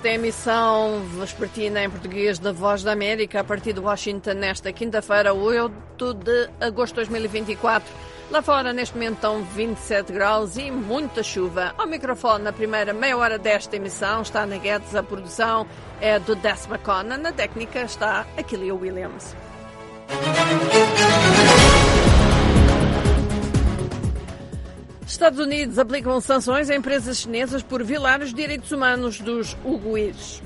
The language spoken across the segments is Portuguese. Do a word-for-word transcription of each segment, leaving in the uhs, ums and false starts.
Esta é a emissão vespertina em português da Voz da América a partir de Washington nesta quinta-feira, oito de agosto de dois mil e vinte e quatro. Lá fora, neste momento, estão vinte e sete graus e muita chuva. Ao microfone, na primeira meia hora desta emissão, está na Guedes, a produção é do Décima Cona. Na técnica está Aquilia Williams. Estados Unidos aplicam sanções a empresas chinesas por violar os direitos humanos dos uigures.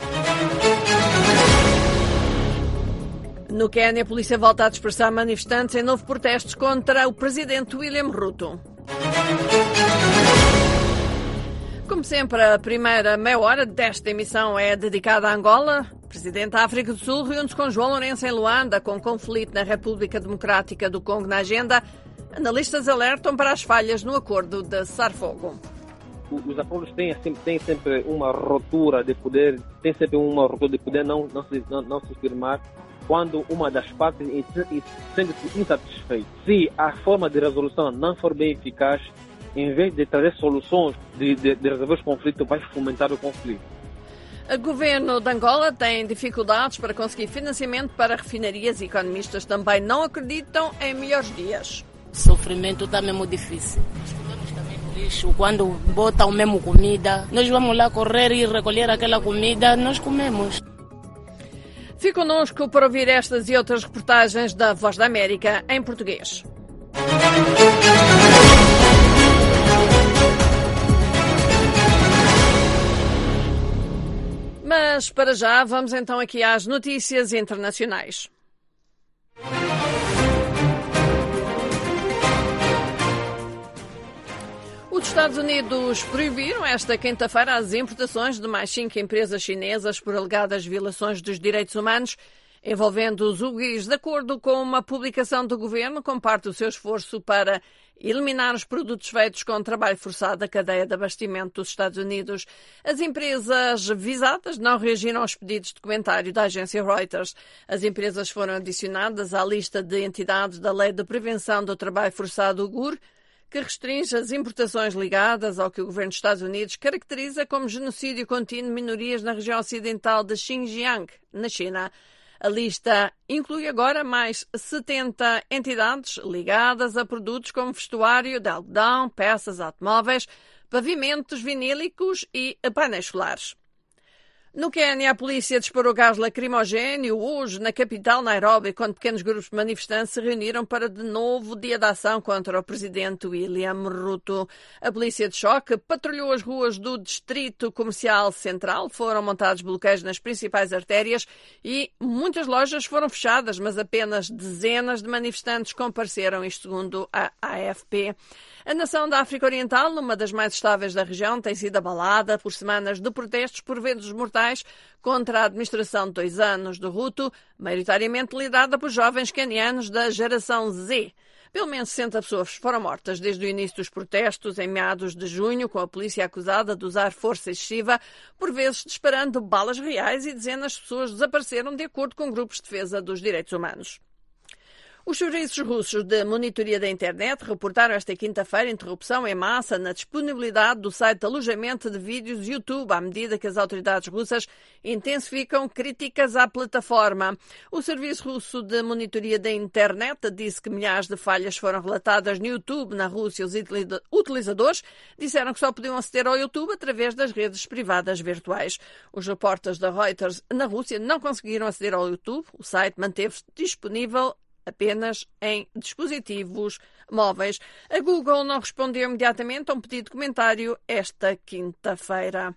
No Quênia, a polícia volta a dispersar manifestantes em novo protestos contra o presidente William Ruto. Como sempre, a primeira meia hora desta emissão é dedicada a Angola. O presidente da África do Sul reúne-se com João Lourenço em Luanda, com conflito na República Democrática do Congo na agenda. Analistas alertam para as falhas no acordo de cessar-fogo. Os acordos têm sempre, têm sempre uma ruptura de poder, tem sempre uma ruptura de poder não, não, se, não, não se firmar quando uma das partes sente-se insatisfeita. Se a forma de resolução não for bem eficaz, em vez de trazer soluções de, de, de resolver os conflitos, vai fomentar o conflito. O governo de Angola tem dificuldades para conseguir financiamento para refinarias e economistas também não acreditam em melhores dias. O sofrimento está mesmo difícil. Nós comemos também no lixo. Quando botam mesmo comida, nós vamos lá correr e recolher aquela comida, nós comemos. Fique connosco para ouvir estas e outras reportagens da Voz da América em português. Mas para já vamos então aqui às notícias internacionais. Os Estados Unidos proibiram esta quinta-feira as importações de mais cinco empresas chinesas por alegadas violações dos direitos humanos envolvendo os uigures, de acordo com uma publicação do governo, como parte do seu esforço para eliminar os produtos feitos com trabalho forçado da cadeia de abastecimento dos Estados Unidos. As empresas visadas não reagiram aos pedidos de comentário da agência Reuters. As empresas foram adicionadas à lista de entidades da Lei de Prevenção do Trabalho Forçado uigur, que restringe as importações ligadas ao que o governo dos Estados Unidos caracteriza como genocídio contínuo de minorias na região ocidental de Xinjiang, na China. A lista inclui agora mais setenta entidades ligadas a produtos como vestuário de algodão, peças automóveis, pavimentos vinílicos e painéis solares. No Quênia, a polícia disparou gás lacrimogéneo hoje na capital Nairobi, quando pequenos grupos de manifestantes se reuniram para de novo dia de ação contra o presidente William Ruto. A polícia de choque patrulhou as ruas do distrito comercial central, foram montados bloqueios nas principais artérias e muitas lojas foram fechadas, mas apenas dezenas de manifestantes compareceram, isto segundo a A F P. A nação da África Oriental, uma das mais estáveis da região, tem sido abalada por semanas de protestos por ventos mortais contra a administração de dois anos de Ruto, maioritariamente liderada por jovens quenianos da geração Z. Pelo menos sessenta pessoas foram mortas desde o início dos protestos, em meados de junho, com a polícia acusada de usar força excessiva, por vezes disparando balas reais, e dezenas de pessoas desapareceram, de acordo com grupos de defesa dos direitos humanos. Os serviços russos de monitoria da internet reportaram esta quinta-feira interrupção em massa na disponibilidade do site de alojamento de vídeos YouTube, à medida que as autoridades russas intensificam críticas à plataforma. O serviço russo de monitoria da internet disse que milhares de falhas foram relatadas no YouTube na Rússia. Os utilizadores disseram que só podiam aceder ao YouTube através das redes privadas virtuais. Os repórteres da Reuters na Rússia não conseguiram aceder ao YouTube. O site manteve-se disponível apenas em dispositivos móveis. A Google não respondeu imediatamente a um pedido de comentário esta quinta-feira.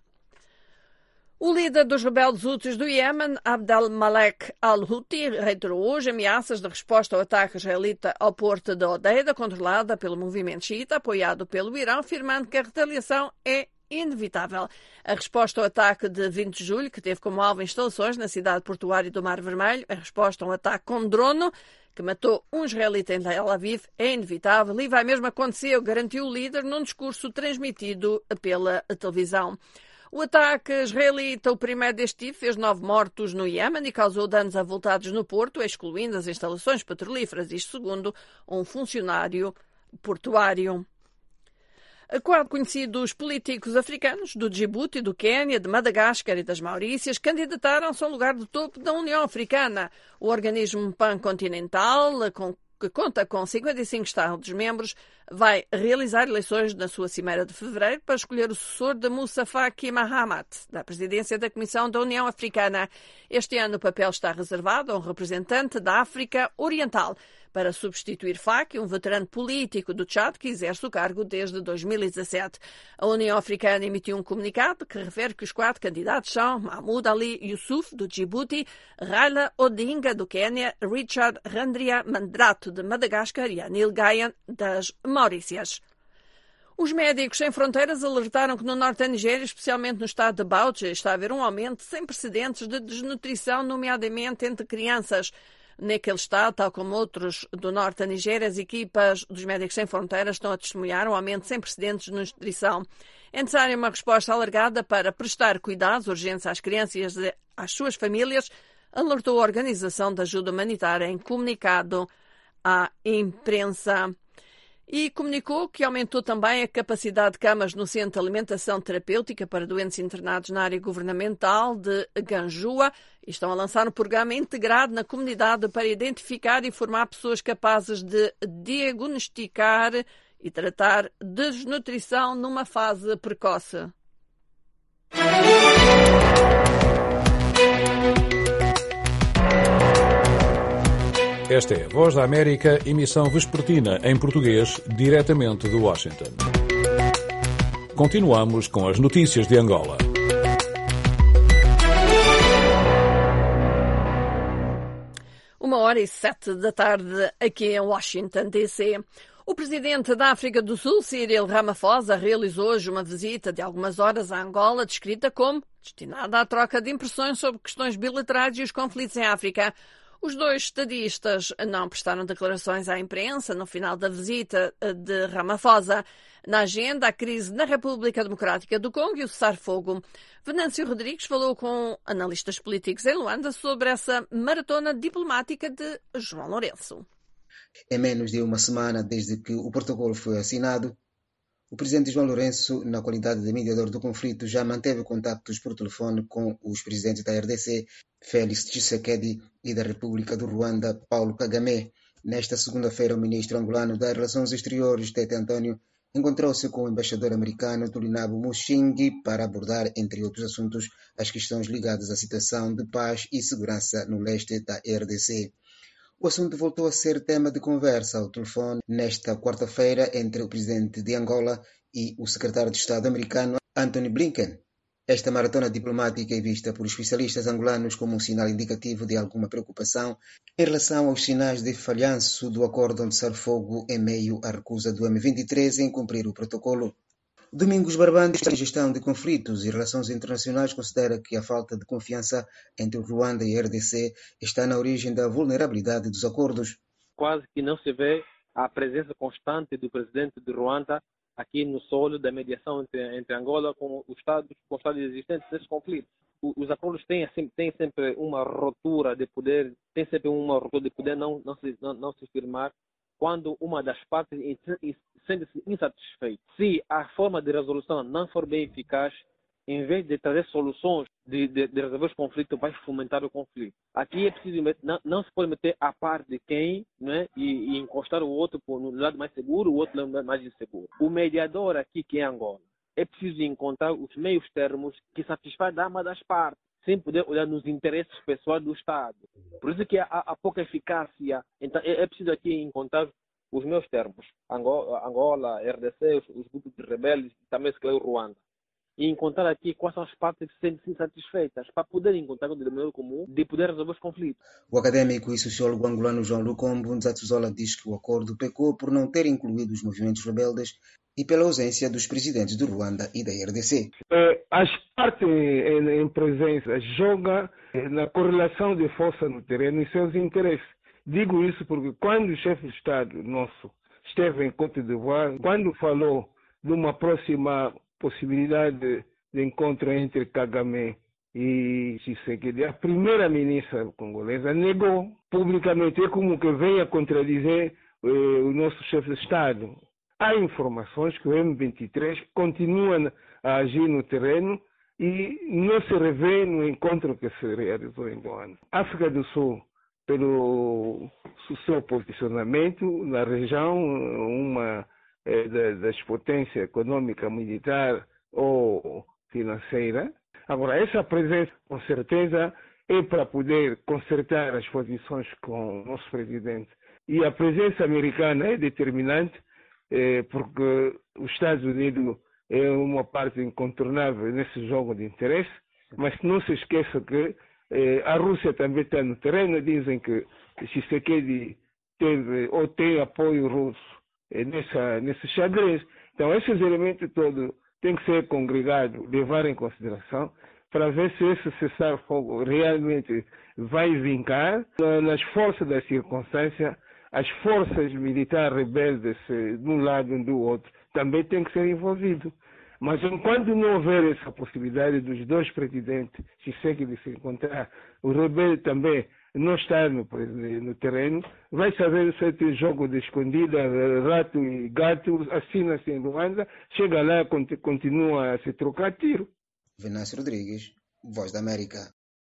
O líder dos rebeldes Houthis do Iêmen, Abdelmalek al-Houthi, reiterou hoje ameaças de resposta ao ataque israelita ao porto de Hodeida, controlada pelo movimento xiita, apoiado pelo Irão, afirmando que a retaliação é inevitável. A resposta ao ataque de vinte de julho, que teve como alvo instalações na cidade portuária do Mar Vermelho, a resposta a um ataque com drone que matou um israelita em Tel Aviv, é inevitável e vai mesmo acontecer, garantiu o líder num discurso transmitido pela televisão. O ataque israelita, o primeiro deste tipo, fez nove mortos no Iêmen e causou danos avultados no porto, excluindo as instalações petrolíferas, isto segundo um funcionário portuário. Quatro conhecidos políticos africanos do Djibouti, do Quênia, de Madagascar e das Maurícias candidataram-se ao lugar do topo da União Africana, o organismo pancontinental com que conta com cinquenta e cinco Estados-membros, vai realizar eleições na sua cimeira de fevereiro para escolher o sucessor de Moussa Faki Mahamat, da presidência da Comissão da União Africana. Este ano o papel está reservado a um representante da África Oriental, para substituir Faki, um veterano político do Tchad que exerce o cargo desde dois mil e dezassete. A União Africana emitiu um comunicado que refere que os quatro candidatos são Mahmoud Ali Yusuf, do Djibouti, Raila Odinga, do Quênia, Richard Randria Mandrato, de Madagascar e Anil Gayan, das Maurícias. Os Médicos Sem Fronteiras alertaram que no norte da Nigéria, especialmente no estado de Bauchi, está a haver um aumento sem precedentes de desnutrição, nomeadamente entre crianças. Naquele estado, tal como outros do norte da Nigéria, as equipas dos Médicos Sem Fronteiras estão a testemunhar um aumento sem precedentes de nutrição. É necessária uma resposta alargada para prestar cuidados urgentes às crianças e às suas famílias, alertou a Organização de Ajuda Humanitária em comunicado à imprensa. E comunicou que aumentou também a capacidade de camas no Centro de Alimentação Terapêutica para doentes internados na área governamental de Ganjua e estão a lançar um programa integrado na comunidade para identificar e formar pessoas capazes de diagnosticar e tratar desnutrição numa fase precoce. Esta é a Voz da América, emissão vespertina em português, diretamente de Washington. Continuamos com as notícias de Angola. Uma hora e sete da tarde aqui em Washington, D C O presidente da África do Sul, Cyril Ramaphosa, realizou hoje uma visita de algumas horas a Angola, descrita como destinada à troca de impressões sobre questões bilaterais e os conflitos em África. Os dois estadistas não prestaram declarações à imprensa no final da visita de Ramaphosa. Na agenda, a crise na República Democrática do Congo e o cessar-fogo. Venâncio Rodrigues falou com analistas políticos em Luanda sobre essa maratona diplomática de João Lourenço. Em menos de uma semana desde que o protocolo foi assinado, o presidente João Lourenço, na qualidade de mediador do conflito, já manteve contactos por telefone com os presidentes da R D C, Félix Tshisekedi, e da República do Ruanda, Paulo Kagame. Nesta segunda-feira, o ministro angolano das Relações Exteriores, Tete Antônio, encontrou-se com o embaixador americano Tulinabo Mushingi para abordar, entre outros assuntos, as questões ligadas à situação de paz e segurança no leste da R D C. O assunto voltou a ser tema de conversa ao telefone nesta quarta-feira entre o presidente de Angola e o secretário de Estado americano Antony Blinken. Esta maratona diplomática é vista por especialistas angolanos como um sinal indicativo de alguma preocupação em relação aos sinais de falhanço do acordo de cessar-fogo em meio à recusa do M vinte e três em cumprir o protocolo. Domingos Barbandi, em gestão de conflitos e relações internacionais, considera que a falta de confiança entre o Ruanda e a R D C está na origem da vulnerabilidade dos acordos. Quase que não se vê a presença constante do presidente de Ruanda aqui no solo da mediação entre, entre Angola com os Estados, com os Estados existentes desse conflito. Os acordos têm, têm sempre uma ruptura de poder, tem sempre uma ruptura de poder não, não, se, não, não se firmar quando uma das partes sente-se insatisfeita. Se a forma de resolução não for bem eficaz, em vez de trazer soluções de, de, de resolver os conflitos, vai fomentar o conflito. Aqui é preciso, não, não se pode meter a parte de quem, né, e, e encostar o outro no lado mais seguro, o outro no lado mais inseguro. O mediador aqui, que é Angola, é preciso encontrar os meios termos que satisfazem ambas as partes, sem poder olhar nos interesses pessoais do Estado. Por isso que há, há pouca eficácia. Então, é, é preciso aqui encontrar os meus termos. Angola, Angola R D C, os, os grupos de rebeldes, também se o Ruanda. E encontrar aqui quais são as partes que se sentem insatisfeitas, para poder encontrar um denominador comum de poder resolver os conflitos. O académico e sociólogo angolano João Lucombo Nzatsuzola diz que o acordo pecou por não ter incluído os movimentos rebeldes e pela ausência dos presidentes do Ruanda e da R D C. As partes em presença jogam na correlação de força no terreno e seus interesses. Digo isso porque quando o chefe de Estado nosso esteve em Côte d'Ivoire, quando falou de uma próxima possibilidade de, de encontro entre Kagame e Tshisekedi, a primeira ministra congolesa negou publicamente, é como que vem a contradizer eh, o nosso chefe de Estado. há informações que o M vinte e três continua a agir no terreno e não se revê no encontro que se realizou em Luanda. África do Sul, pelo seu posicionamento na região, uma é, das potências econômica, militar ou financeira. Agora, essa presença, com certeza, é para poder consertar as posições com o nosso presidente. E a presença americana é determinante, é, porque os Estados Unidos é uma parte incontornável nesse jogo de interesse, mas não se esqueça que eh, a Rússia também está no terreno. Dizem que Tshisekedi teve ou tem apoio russo eh, nessa, nesse xadrez. Então, esses elementos todos têm que ser congregados, levar em consideração, para ver se esse cessar-fogo realmente vai vincar nas forças da circunstância. As forças militares rebeldes, de um lado e do outro, também têm que ser envolvidos. Mas enquanto não houver essa possibilidade dos dois presidentes Tshisekedi se encontrar, o rebelde também não está no, no terreno, vai saber se tem jogo de escondida, rato e gato, assina-se em Luanda, chega lá e continua a se trocar tiro. Venâncio Rodrigues, Voz da América.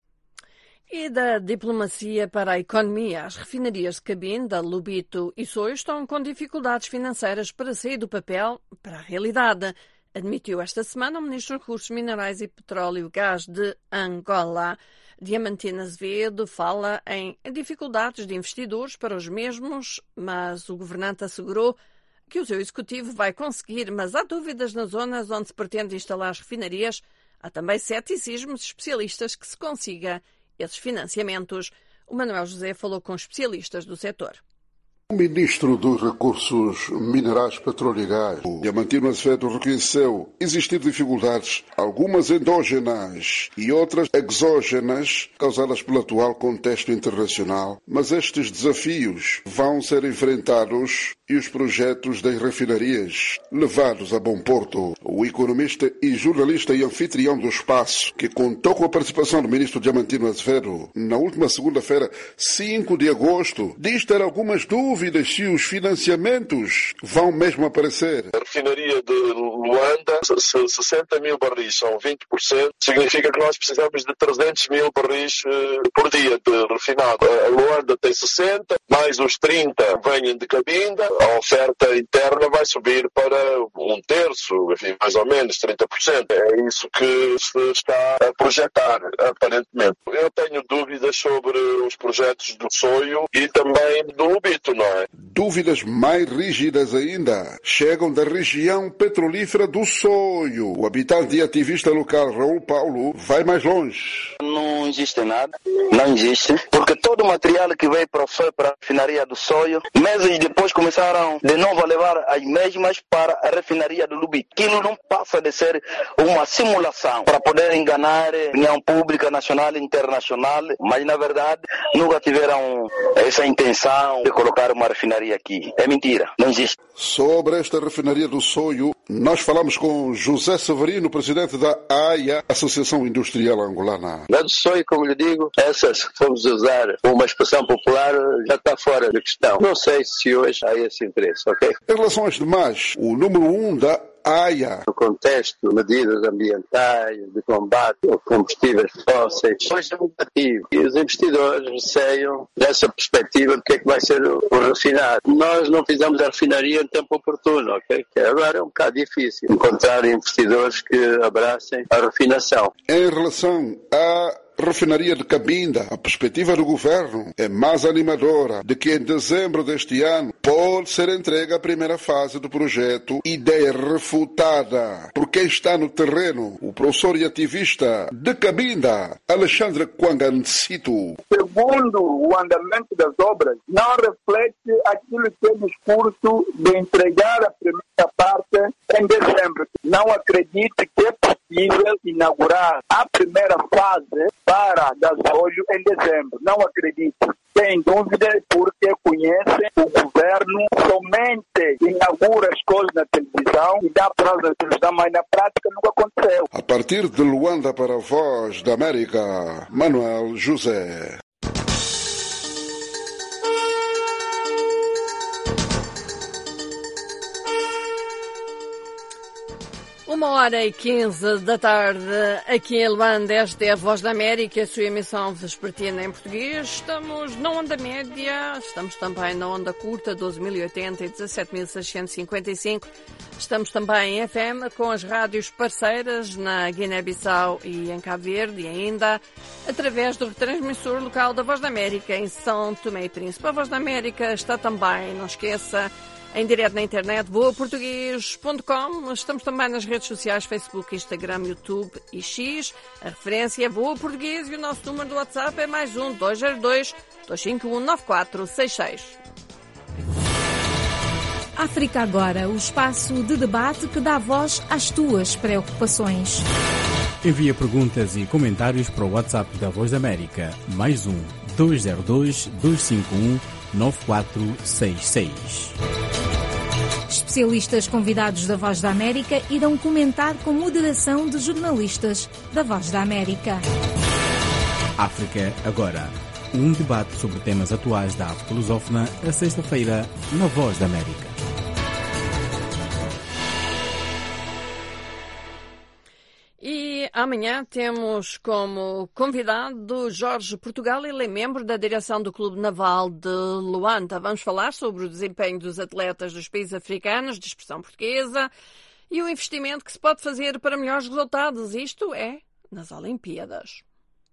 E da diplomacia para a economia, as refinarias de Cabinda, Lubito e Soio estão com dificuldades financeiras para sair do papel para a realidade, admitiu esta semana o Ministro dos Recursos Minerais e Petróleo e Gás de Angola. Diamantino Azevedo fala em dificuldades de investidores para os mesmos, mas o governante assegurou que o seu executivo vai conseguir, mas há dúvidas nas zonas onde se pretende instalar as refinarias. Há também ceticismo de especialistas que se consiga esses financiamentos. O Manuel José falou com especialistas do setor. O ministro dos Recursos Minerais, Petróleo e Gás, Diamantino Azevedo, reconheceu existir dificuldades, algumas endógenas e outras exógenas, causadas pelo atual contexto internacional, mas estes desafios vão ser enfrentados e os projetos das refinarias levados a bom porto. O economista e jornalista e anfitrião do Espaço, que contou com a participação do ministro Diamantino Azevedo na última segunda-feira, cinco de agosto, diz ter algumas dúvidas se os financiamentos vão mesmo aparecer. A refinaria de Luanda, sessenta mil barris são vinte por cento, significa que nós precisamos de trezentos mil barris por dia de refinado. A Luanda tem sessenta, mais os trinta vêm de Cabinda, a oferta interna vai subir para um terço, enfim, mais ou menos trinta por cento. É isso que se está a projetar, aparentemente. Eu tenho dúvidas sobre os projetos do Soio e também do Lubito, não é? Dúvidas mais rígidas ainda chegam da região petrolífera do Soio. O habitante e ativista local Raul Paulo vai mais longe. Não existe nada, não existe, porque todo o material que veio para, para a refinaria do Soio, meses depois começaram de novo a levar as mesmas para a refinaria do Lubito. Aquilo não passa de ser uma simulação para poder enganar a opinião pública nacional e internacional, mas na verdade nunca tiveram essa intenção de colocar uma refinaria aqui. É mentira, não existe. Sobre esta refinaria do Soio, nós falamos com José Severino, presidente da A I A, Associação Industrial Angolana. Na do Soio, como lhe digo, essa, se formos usar uma expressão popular, já está fora de questão. Não sei se hoje há esse interesse, ok? Em relação às demais, o número um da A I A. No contexto de medidas ambientais, de combate aos combustíveis fósseis, hoje é negativo. E os investidores receiam dessa perspectiva do que é que vai ser o refinado. Nós não fizemos a refinaria em tempo oportuno, ok? Que agora é um bocado difícil encontrar investidores que abracem a refinação. Em relação a refinaria de Cabinda, a perspectiva do governo é mais animadora de que em dezembro deste ano pode ser entregue a primeira fase do projeto, ideia refutada por quem está no terreno, o professor e ativista de Cabinda, Alexandre Kwangansito. Segundo o andamento das obras, não reflete aquilo que é o discurso de entregar a primeira parte em dezembro. Não acredito que é possível inaugurar a primeira fase para gasóleo em dezembro. Não acredito. Sem dúvida, porque conhecem o governo, somente inaugura as coisas na televisão e dá prazo à televisão, mas na prática nunca aconteceu. A partir de Luanda para a Voz da América, Manuel José. Uma hora e quinze da tarde, aqui em Luanda, esta é a Voz da América, a sua emissão vespertina em português. Estamos na onda média, estamos também na onda curta, doze mil e oitenta e dezassete mil seiscentos e cinquenta e cinco. Estamos também em F M com as rádios parceiras na Guiné-Bissau e em Cabo Verde e ainda através do retransmissor local da Voz da América em São Tomé e Príncipe. A Voz da América está também, não esqueça, em direto na internet, voa português ponto com. Estamos também nas redes sociais, Facebook, Instagram, YouTube e X. A referência é Voa Português e o nosso número do WhatsApp é mais um, dois zero dois, dois cinco um, nove quatro seis seis. África Agora, o espaço de debate que dá voz às tuas preocupações. Envia perguntas e comentários para o WhatsApp da Voz da América, mais um, dois zero dois, dois cinco um, nove quatro seis seis. Especialistas convidados da Voz da América irão comentar com moderação de jornalistas da Voz da América. África Agora, um debate sobre temas atuais da África lusófona, a sexta-feira, na Voz da América. E amanhã temos como convidado Jorge Portugal, ele é membro da direção do Clube Naval de Luanda. Vamos falar sobre o desempenho dos atletas dos países africanos de expressão portuguesa e o investimento que se pode fazer para melhores resultados. Isto é nas Olimpíadas.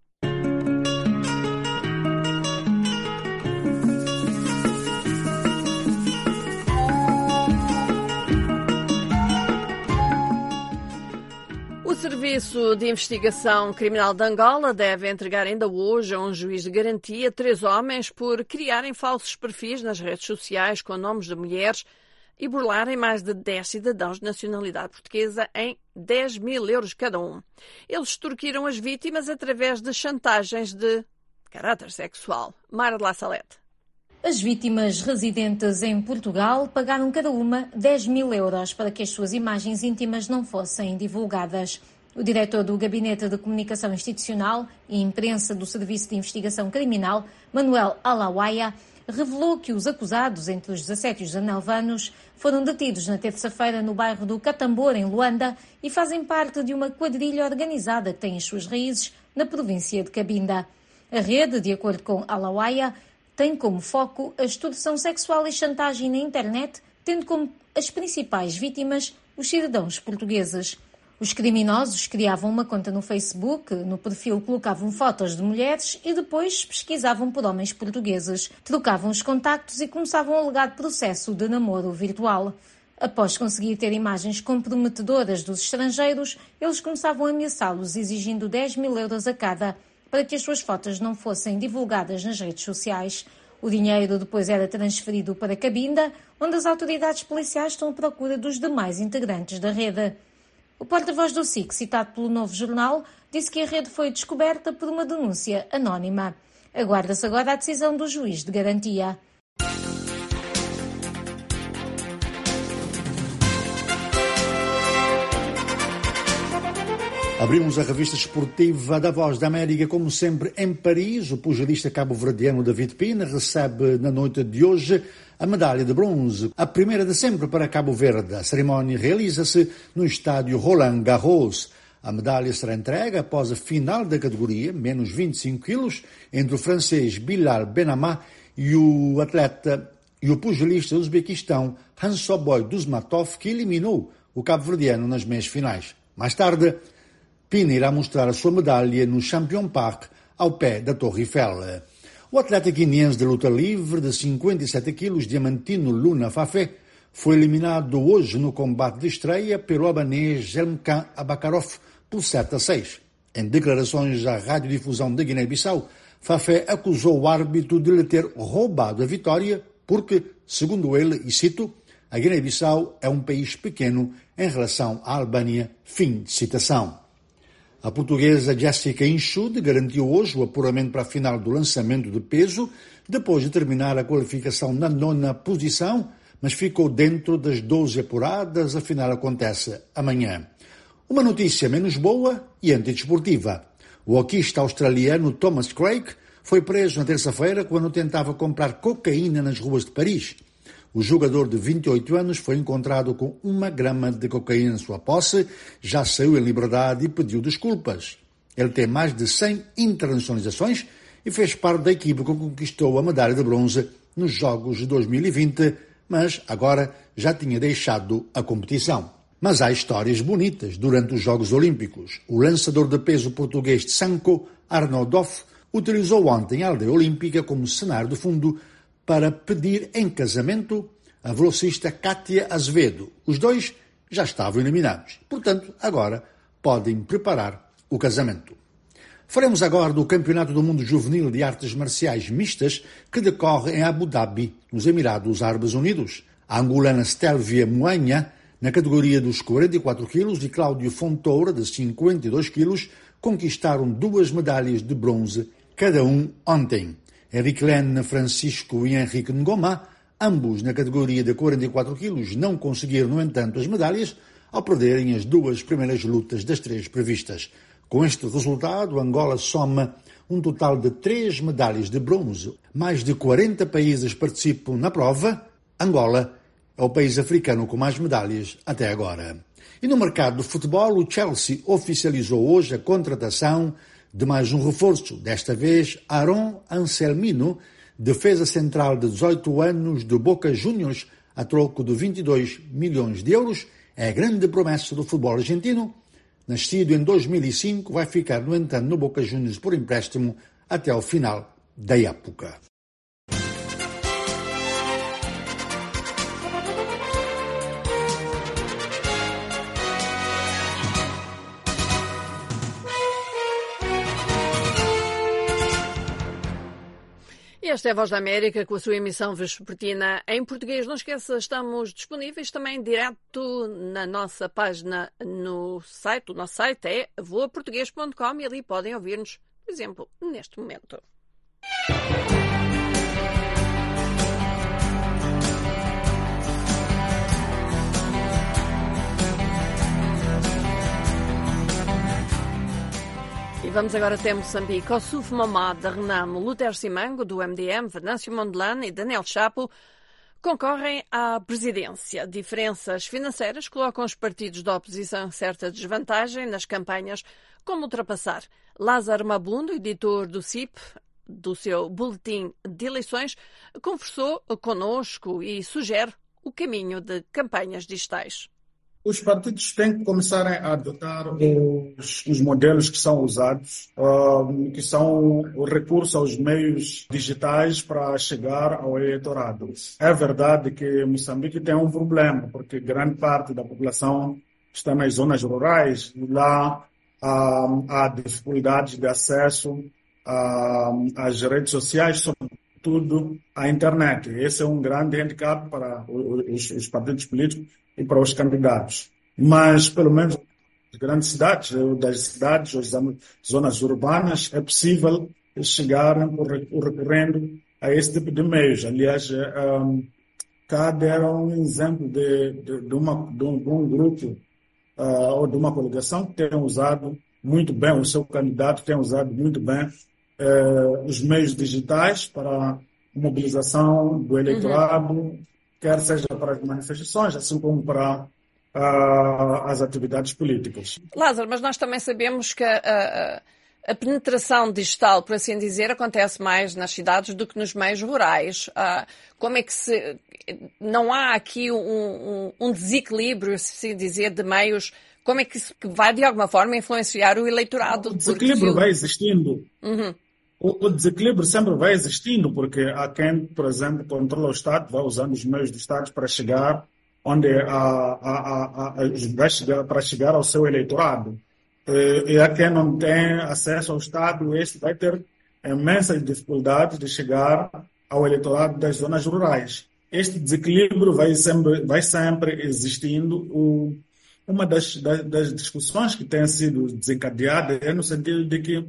O Serviço de Investigação Criminal de Angola deve entregar ainda hoje a um juiz de garantia três homens por criarem falsos perfis nas redes sociais com nomes de mulheres e burlarem mais de dez cidadãos de nacionalidade portuguesa em dez mil euros cada um. Eles extorquiram as vítimas através de chantagens de caráter sexual. Mara de La Salete. As vítimas residentes em Portugal pagaram cada uma dez mil euros para que as suas imagens íntimas não fossem divulgadas. O diretor do Gabinete de Comunicação Institucional e Imprensa do Serviço de Investigação Criminal, Manuel Alawaia, revelou que os acusados entre os dezassete e os dezenove anos foram detidos na terça-feira no bairro do Catambor, em Luanda, e fazem parte de uma quadrilha organizada que tem as suas raízes na província de Cabinda. A rede, de acordo com Alawaia, tem como foco a extorsão sexual e chantagem na internet, tendo como as principais vítimas os cidadãos portugueses. Os criminosos criavam uma conta no Facebook, no perfil colocavam fotos de mulheres e depois pesquisavam por homens portugueses, trocavam os contactos e começavam um alegado processo de namoro virtual. Após conseguir ter imagens comprometedoras dos estrangeiros, eles começavam a ameaçá-los exigindo dez mil euros a cada, para que as suas fotos não fossem divulgadas nas redes sociais. O dinheiro depois era transferido para Cabinda, onde as autoridades policiais estão à procura dos demais integrantes da rede. O porta-voz do S I C, citado pelo Novo Jornal, disse que a rede foi descoberta por uma denúncia anónima. Aguarda-se agora a decisão do juiz de garantia. Abrimos a revista esportiva da Voz da América, como sempre, em Paris. O pugilista cabo-verdiano David Pina recebe na noite de hoje a medalha de bronze, a primeira de sempre para Cabo Verde. A cerimónia realiza-se no estádio Roland Garros. A medalha será entregue após a final da categoria, menos vinte e cinco quilos, entre o francês Bilal Benamá e o atleta e o pugilista do Uzbequistão Hansoboy Dusmatov, que eliminou o cabo-verdiano nas meias finais. Mais tarde, Pina irá mostrar a sua medalha no Champion Park, ao pé da Torre Eiffel. O atleta guineense de luta livre de cinquenta e sete quilos, Diamantino Luna Fafé, foi eliminado hoje no combate de estreia pelo albanês Jelmkan Abakarov por sete a seis. Em declarações à radiodifusão da Guiné-Bissau, Fafé acusou o árbitro de lhe ter roubado a vitória porque, segundo ele, e cito, a Guiné-Bissau é um país pequeno em relação à Albânia. Fim de citação. A portuguesa Jessica Inchud garantiu hoje o apuramento para a final do lançamento de peso, depois de terminar a qualificação na nona posição, mas ficou dentro das doze apuradas. A final acontece amanhã. Uma notícia menos boa e antidesportiva. O hoquista australiano Thomas Craig foi preso na terça-feira quando tentava comprar cocaína nas ruas de Paris. O jogador de vinte e oito anos foi encontrado com uma grama de cocaína em sua posse, já saiu em liberdade e pediu desculpas. Ele tem mais de cem internacionalizações e fez parte da equipe que conquistou a medalha de bronze nos Jogos de dois mil e vinte, mas agora já tinha deixado a competição. Mas há histórias bonitas durante os Jogos Olímpicos. O lançador de peso português de Sanco, Arnaud Doff, utilizou ontem a aldeia olímpica como cenário de fundo para pedir em casamento a velocista Cátia Azevedo. Os dois já estavam eliminados. Portanto, agora podem preparar o casamento. Faremos agora do Campeonato do Mundo Juvenil de Artes Marciais Mistas que decorre em Abu Dhabi, nos Emirados Árabes Unidos. A angolana Stelvia Moanha, na categoria dos quarenta e quatro quilos, e Cláudio Fontoura, de cinquenta e dois quilos, conquistaram duas medalhas de bronze cada um ontem. Henrique Francisco e Henrique Ngoma, ambos na categoria de quarenta e quatro quilos, não conseguiram, no entanto, as medalhas ao perderem as duas primeiras lutas das três previstas. Com este resultado, Angola soma um total de três medalhas de bronze. Mais de quarenta países participam na prova. Angola é o país africano com mais medalhas até agora. E no mercado de futebol, o Chelsea oficializou hoje a contratação de mais um reforço, desta vez Aaron Anselmino, defesa central de dezoito anos do Boca Juniors, a troco de vinte e dois milhões de euros. É a grande promessa do futebol argentino. Nascido em dois mil e cinco, vai ficar, no entanto, no Boca Juniors por empréstimo até ao final da época. Esta é a Voz da América, com a sua emissão vespertina em português. Não esqueça, estamos disponíveis também direto na nossa página no site. O nosso site é voa português ponto com e ali podem ouvir-nos, por exemplo, neste momento. E vamos agora até Moçambique. Ossuf Momad, da Renamo, Luther Simango, do M D M, Venâncio Mondelano e Daniel Chapo concorrem à presidência. Diferenças financeiras colocam os partidos da oposição em certa desvantagem nas campanhas. Como ultrapassar? Lázaro Mabundo, editor do C I P, do seu boletim de eleições, conversou conosco e sugere o caminho de campanhas digitais. Os partidos têm que começar a adotar os, os modelos que são usados, uh, que são o recurso aos meios digitais para chegar ao eleitorado. É verdade que Moçambique tem um problema, porque grande parte da população está nas zonas rurais e lá uh, há dificuldades de acesso uh, às redes sociais, sobretudo à internet. Esse é um grande handicap para os, os partidos políticos e para os candidatos. Mas, pelo menos, nas grandes cidades, das cidades, as zonas urbanas, é possível chegar recorrendo a esse tipo de meios. Aliás, um, cá deram um exemplo de, de, de, uma, de, um, de um grupo uh, ou de uma coligação que tem usado muito bem, o seu candidato tem usado muito bem uh, os meios digitais para a mobilização do eleitorado, uhum. quer seja para as manifestações, assim como para uh, as atividades políticas. Lázaro, mas nós também sabemos que a, a, a penetração digital, por assim dizer, acontece mais nas cidades do que nos meios rurais. Uh, como é que se... Não há aqui um, um, um desequilíbrio, se assim dizer, de meios. Como é que isso vai, de alguma forma, influenciar o eleitorado? O desequilíbrio vai existindo. Uhum. O desequilíbrio sempre vai existindo, porque há quem, por exemplo, controla o Estado, vai usando os meios do Estado para chegar onde a, a, a, a, vai chegar, para chegar ao seu eleitorado. E, e há quem não tem acesso ao Estado, este vai ter imensas dificuldades de chegar ao eleitorado das zonas rurais. Este desequilíbrio vai sempre, vai sempre existindo. O, uma das, das, das discussões que tem sido desencadeada é no sentido de que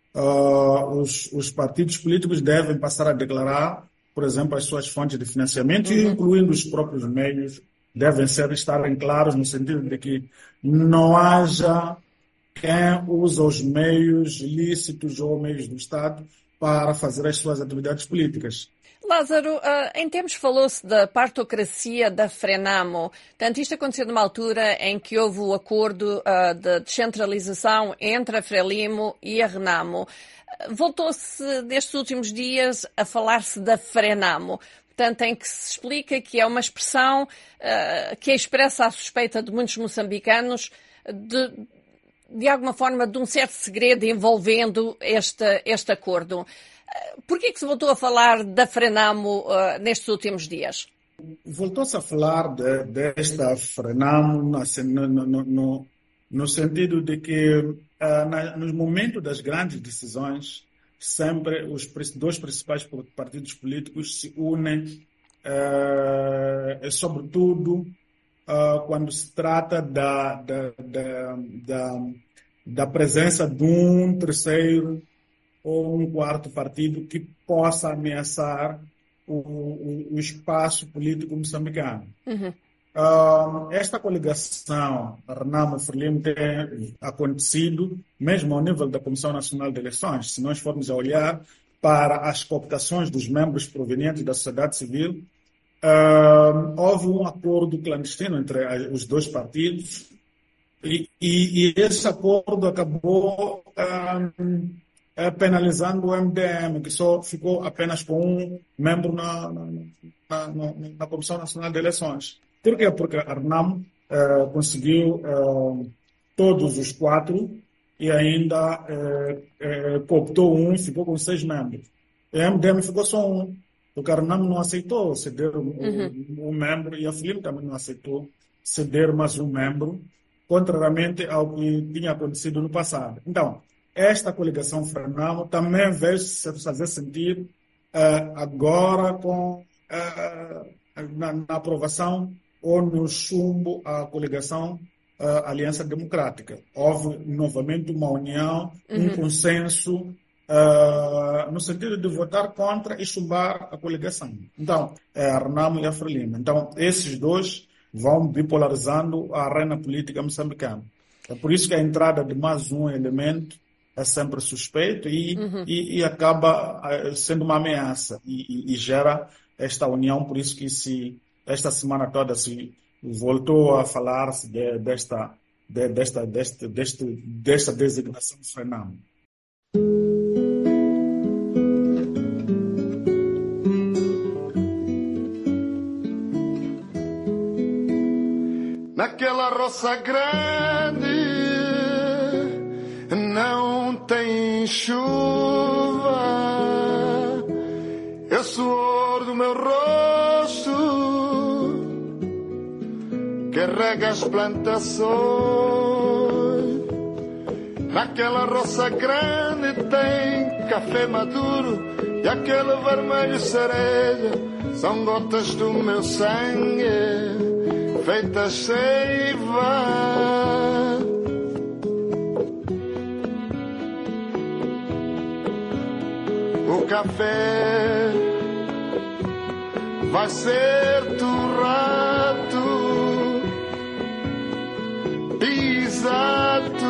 Uh, os, os partidos políticos devem passar a declarar, por exemplo, as suas fontes de financiamento, uhum. incluindo os próprios meios, devem ser, estarem claros no sentido de que não haja quem usa os meios lícitos ou meios do Estado para fazer as suas atividades políticas. Lázaro, em tempos falou-se da partocracia da Frenamo. Portanto, isto aconteceu numa altura em que houve o acordo de descentralização entre a Frelimo e a Renamo. Voltou-se, nestes últimos dias, a falar-se da Frenamo. Portanto, em que se explica que é uma expressão uh, que expressa a suspeita de muitos moçambicanos de, de alguma forma, de um certo segredo envolvendo este, este acordo. Uh, por que é que se voltou a falar da Frenamo uh, nestes últimos dias? Voltou-se a falar de, desta Frenamo no, no, no, no sentido de que, uh, na, nos momentos das grandes decisões, sempre os dois principais partidos políticos se unem, uh, sobretudo uh, quando se trata da, da, da, da, da presença de um terceiro ou um quarto partido que possa ameaçar o, o, o espaço político moçambicano. Uhum. Uh, esta coligação Renamo-Frelimo tem acontecido mesmo ao nível da Comissão Nacional de Eleições. Se nós formos a olhar para as cooptações dos membros provenientes da sociedade civil, uh, houve um acordo clandestino entre os dois partidos e, e, e esse acordo acabou uh, penalizando o M D M, que só ficou apenas com um membro na, na, na, na Comissão Nacional de Eleições. Por quê? Porque a Renamo uh, conseguiu uh, todos os quatro e ainda uh, uh, cooptou um e ficou com seis membros. O M D M ficou só um, porque a Renamo não aceitou ceder um, uhum. um, um membro e a Frelimo também não aceitou ceder mais um membro, contrariamente ao que tinha acontecido no passado. Então, esta coligação Renamo também veio se fazer sentir uh, agora com, uh, na, na aprovação ou no chumbo à coligação uh, Aliança Democrática. Houve novamente uma união, uhum. um consenso, uh, no sentido de votar contra e chumbar a coligação. Então, é a Renamo e a Frelimo. Então, esses dois vão bipolarizando a arena política moçambicana. É por isso que a entrada de mais um elemento é sempre suspeito e, uhum. e, e acaba sendo uma ameaça e, e, e gera esta união, por isso que se esta semana toda se voltou a falar-se de, desta, de, desta, desta, desta, desta designação de Renamo. Naquela roça grande não tem chuva, é o suor do meu rosto que rega as plantações. Naquela roça grande tem café maduro e aquele vermelho cereja são gotas do meu sangue feitas seiva. O café vai ser torrado, pisado,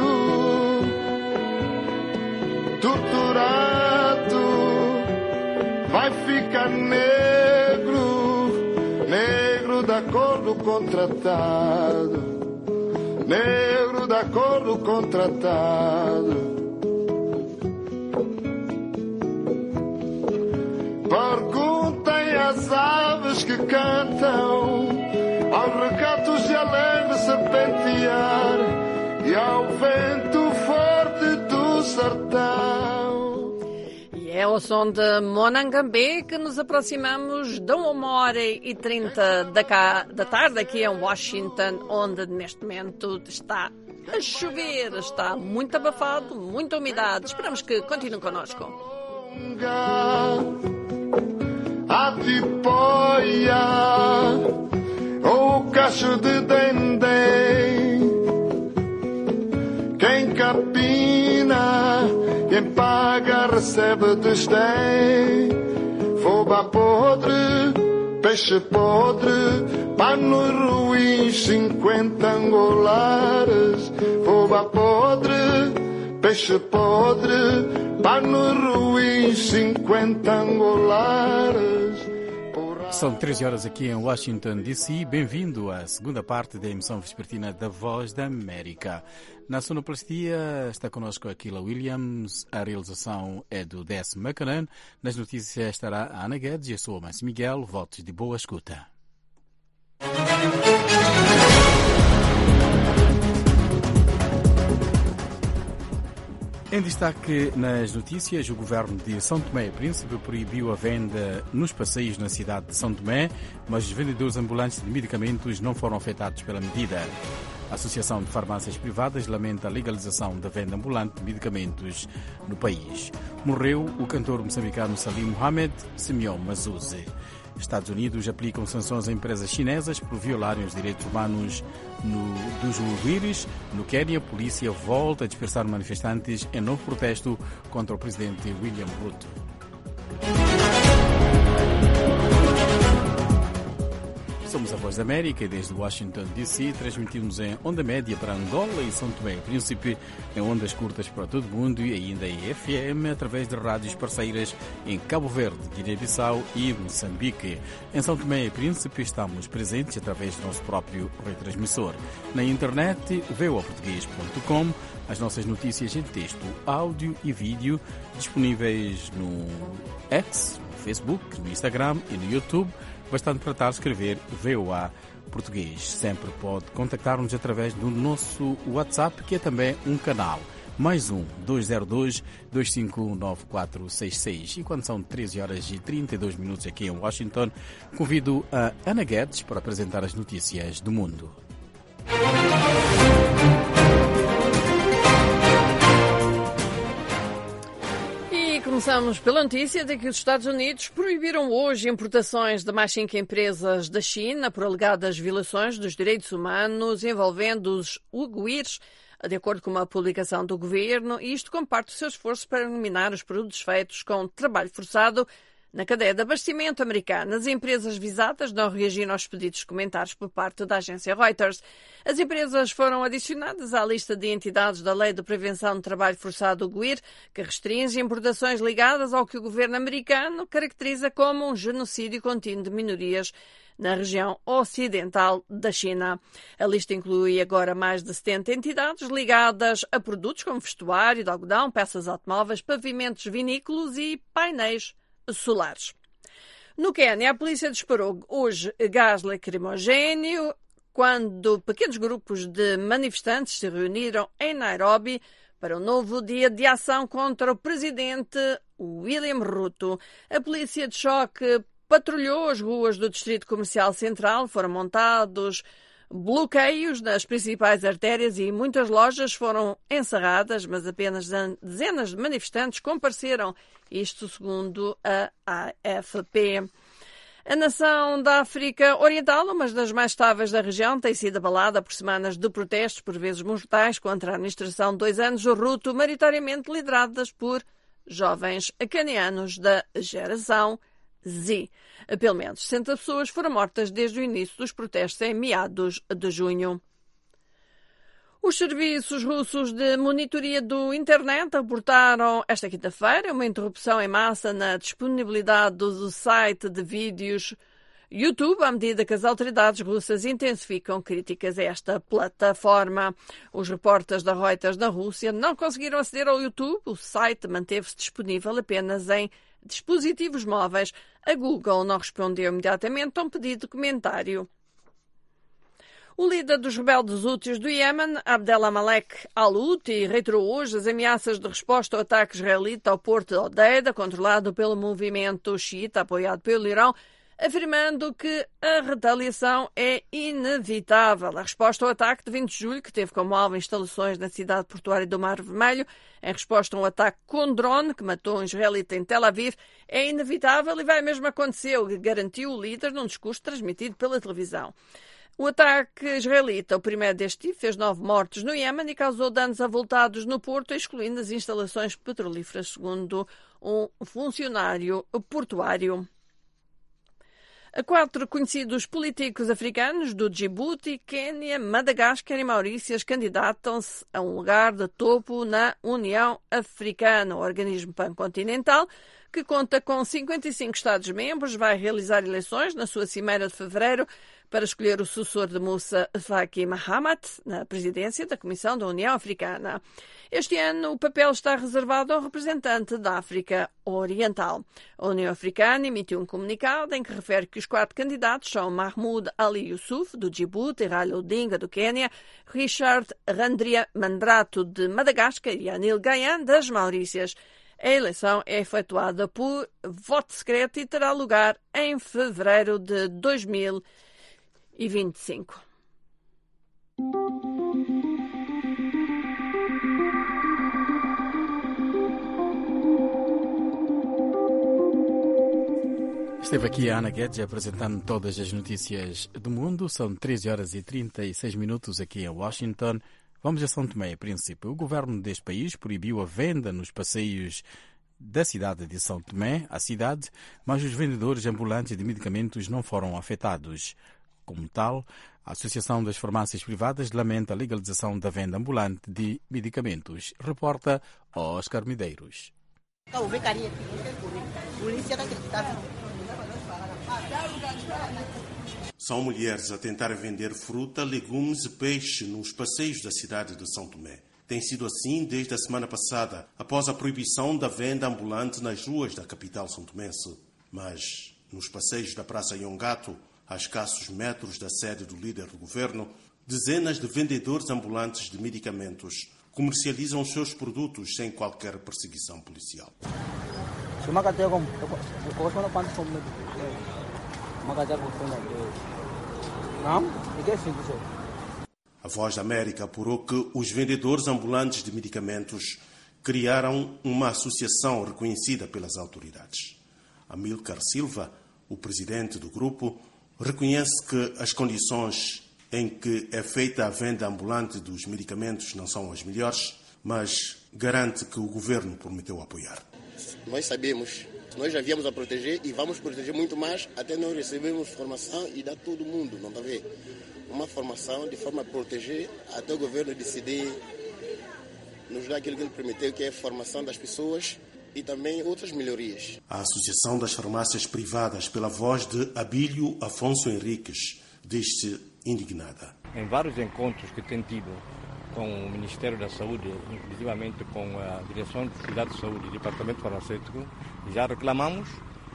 torturado, vai ficar negro, negro da cor do contratado, negro da cor do contratado. Perguntem às aves que cantam, aos recatos de além de serpentear e ao vento forte do sertão. E é ao som de Monangambé que nos aproximamos de uma hora e trinta da, cá, da tarde aqui em Washington, onde neste momento está a chover, está muito abafado, muita umidade. Esperamos que continuem connosco. A tipóia ou o cacho de dendém, quem capina, quem paga recebe desdém. Foba podre, peixe podre, panos ruins, cinquenta angolares. Foba podre, peixe podre, pano ruim, cinquenta angolares. São treze horas aqui em Washington, D C. Bem-vindo à segunda parte da emissão vespertina da Voz da América. Na sonoplastia está connosco Aquila Williams, a realização é do Des McCann. Nas notícias estará a Ana Guedes e eu sou o Márcio Miguel. Votos de boa escuta. Em destaque nas notícias, o governo de São Tomé e Príncipe proibiu a venda nos passeios na cidade de São Tomé, mas os vendedores ambulantes de medicamentos não foram afetados pela medida. A Associação de Farmácias Privadas lamenta a legalização da venda ambulante de medicamentos no país. Morreu o cantor moçambicano Salim Mohamed Simeon Mazouz. Estados Unidos aplicam sanções a empresas chinesas por violarem os direitos humanos no, dos uigures. No Quênia, a polícia volta a dispersar manifestantes em novo protesto contra o presidente William Ruto. Somos a Voz da América e desde Washington, D C transmitimos em onda média para Angola e São Tomé e Príncipe, em ondas curtas para todo o mundo e ainda em F M através de rádios parceiras em Cabo Verde, Guiné-Bissau e Moçambique. Em São Tomé e Príncipe estamos presentes através do nosso próprio retransmissor. Na internet, v o a português ponto com, as nossas notícias em texto, áudio e vídeo disponíveis no X, no Facebook, no Instagram e no YouTube. Bastante tratar de escrever V O A Português. Sempre pode contactar-nos através do nosso WhatsApp, que é também um canal. Mais um, dois zero dois, dois cinco um, nove quatro seis seis. E quando são treze horas e trinta e dois minutos aqui em Washington, convido a Ana Guedes para apresentar as notícias do mundo. Começamos pela notícia de que os Estados Unidos proibiram hoje importações de mais cinco empresas da China por alegadas violações dos direitos humanos envolvendo os uigures, de acordo com uma publicação do governo, e isto como parte do seu esforço para eliminar os produtos feitos com trabalho forçado na cadeia de abastecimento americana. As empresas visadas não reagiram aos pedidos de comentários por parte da agência Reuters. As empresas foram adicionadas à lista de entidades da Lei de Prevenção de Trabalho Forçado uigur, que restringe importações ligadas ao que o governo americano caracteriza como um genocídio contínuo de minorias na região ocidental da China. A lista inclui agora mais de setenta entidades ligadas a produtos como vestuário de algodão, peças automóveis, pavimentos vinícolas e painéis solares. No Quênia, a polícia disparou hoje gás lacrimogéneo quando pequenos grupos de manifestantes se reuniram em Nairobi para um novo dia de ação contra o presidente William Ruto. A polícia de choque patrulhou as ruas do Distrito Comercial Central, foram montados bloqueios nas principais artérias e muitas lojas foram encerradas, mas apenas dezenas de manifestantes compareceram, isto segundo a A F P. A nação da África Oriental, uma das mais estáveis da região, tem sido abalada por semanas de protestos, por vezes mortais, contra a administração de dois anos do Ruto, maioritariamente lideradas por jovens canianos da geração Z. Pelo menos sessenta pessoas foram mortas desde o início dos protestos em meados de junho. Os serviços russos de monitoria do internet reportaram esta quinta-feira uma interrupção em massa na disponibilidade do site de vídeos YouTube, à medida que as autoridades russas intensificam críticas a esta plataforma. Os repórteres da Reuters na Rússia não conseguiram aceder ao YouTube. O site manteve-se disponível apenas em dispositivos móveis. A Google não respondeu imediatamente a um pedido de comentário. O líder dos rebeldes hútis do Iêmen, Abdelmalek al-Houthi, reiterou hoje as ameaças de resposta ao ataque israelita ao porto de Hodeida, controlado pelo movimento xiita apoiado pelo Irão, afirmando que a retaliação é inevitável. A resposta ao ataque de vinte de julho, que teve como alvo instalações na cidade portuária do Mar Vermelho, em resposta a um ataque com drone que matou um israelita em Tel Aviv, é inevitável e vai mesmo acontecer, o que garantiu o líder num discurso transmitido pela televisão. O ataque israelita, o primeiro deste tipo, fez nove mortos no Iêmen e causou danos avultados no porto, excluindo as instalações petrolíferas, segundo um funcionário portuário. Quatro conhecidos políticos africanos do Djibouti, Quênia, Madagascar e Maurícias candidatam-se a um lugar de topo na União Africana, o organismo pancontinental, que conta com cinquenta e cinco Estados-membros, vai realizar eleições na sua cimeira de fevereiro para escolher o sucessor de Moussa Faki Mahamat na presidência da Comissão da União Africana. Este ano o papel está reservado ao representante da África Oriental. A União Africana emitiu um comunicado em que refere que os quatro candidatos são Mahmoud Ali Yusuf, do Djibouti, Raila Odinga, do Quênia, Richard Randria Mandrato, de Madagascar e Anil Gayan, das Maurícias. A eleição é efetuada por voto secreto e terá lugar em fevereiro de dois mil e vinte e cinco. Esteve aqui a Ana Guedes apresentando todas as notícias do mundo. São treze horas e trinta e seis minutos aqui em Washington. Vamos a São Tomé e Príncipe. O governo deste país proibiu a venda nos passeios da cidade de São Tomé, a cidade, mas os vendedores ambulantes de medicamentos não foram afetados. Como tal, a Associação das Farmácias Privadas lamenta a legalização da venda ambulante de medicamentos. Reporta Oscar Medeiros. São mulheres a tentar vender fruta, legumes e peixe nos passeios da cidade de São Tomé. Tem sido assim desde a semana passada, após a proibição da venda ambulante nas ruas da capital são-tomense. Mas, nos passeios da Praça Yongato, a escassos metros da sede do líder do governo, dezenas de vendedores ambulantes de medicamentos comercializam os seus produtos sem qualquer perseguição policial. A Voz da América apurou que os vendedores ambulantes de medicamentos criaram uma associação reconhecida pelas autoridades. Amílcar Silva, o presidente do grupo, reconhece que as condições em que é feita a venda ambulante dos medicamentos não são as melhores, mas garante que o governo prometeu apoiar. Nós sabemos, nós já viemos a proteger e vamos proteger muito mais até nós recebemos formação e dá todo mundo, não está a ver? Uma formação de forma a proteger até o governo decidir nos dar aquilo que ele prometeu, que é a formação das pessoas e também outras melhorias. A Associação das Farmácias Privadas, pela voz de Abílio Afonso Henriques, diz-se indignada. Em vários encontros que tem tido com o Ministério da Saúde, inclusivamente com a Direção de Cuidado de Saúde e Departamento Farmacêutico, já reclamamos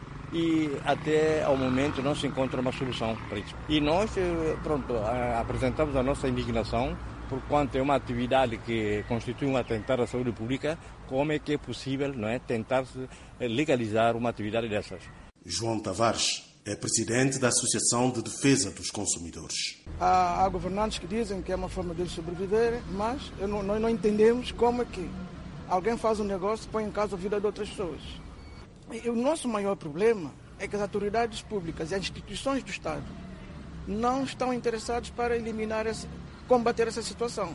e até ao momento não se encontra uma solução para isso. E nós, pronto, apresentamos a nossa indignação por quanto é uma atividade que constitui um atentado à saúde pública. Como é que é possível, não é, tentar legalizar uma atividade dessas? João Tavares é presidente da Associação de Defesa dos Consumidores. Há, há governantes que dizem que é uma forma de sobreviver, mas eu não, nós não entendemos como é que alguém faz um negócio e põe em causa a vida de outras pessoas. E o nosso maior problema é que as autoridades públicas e as instituições do Estado não estão interessadas para eliminar, essa, combater essa situação.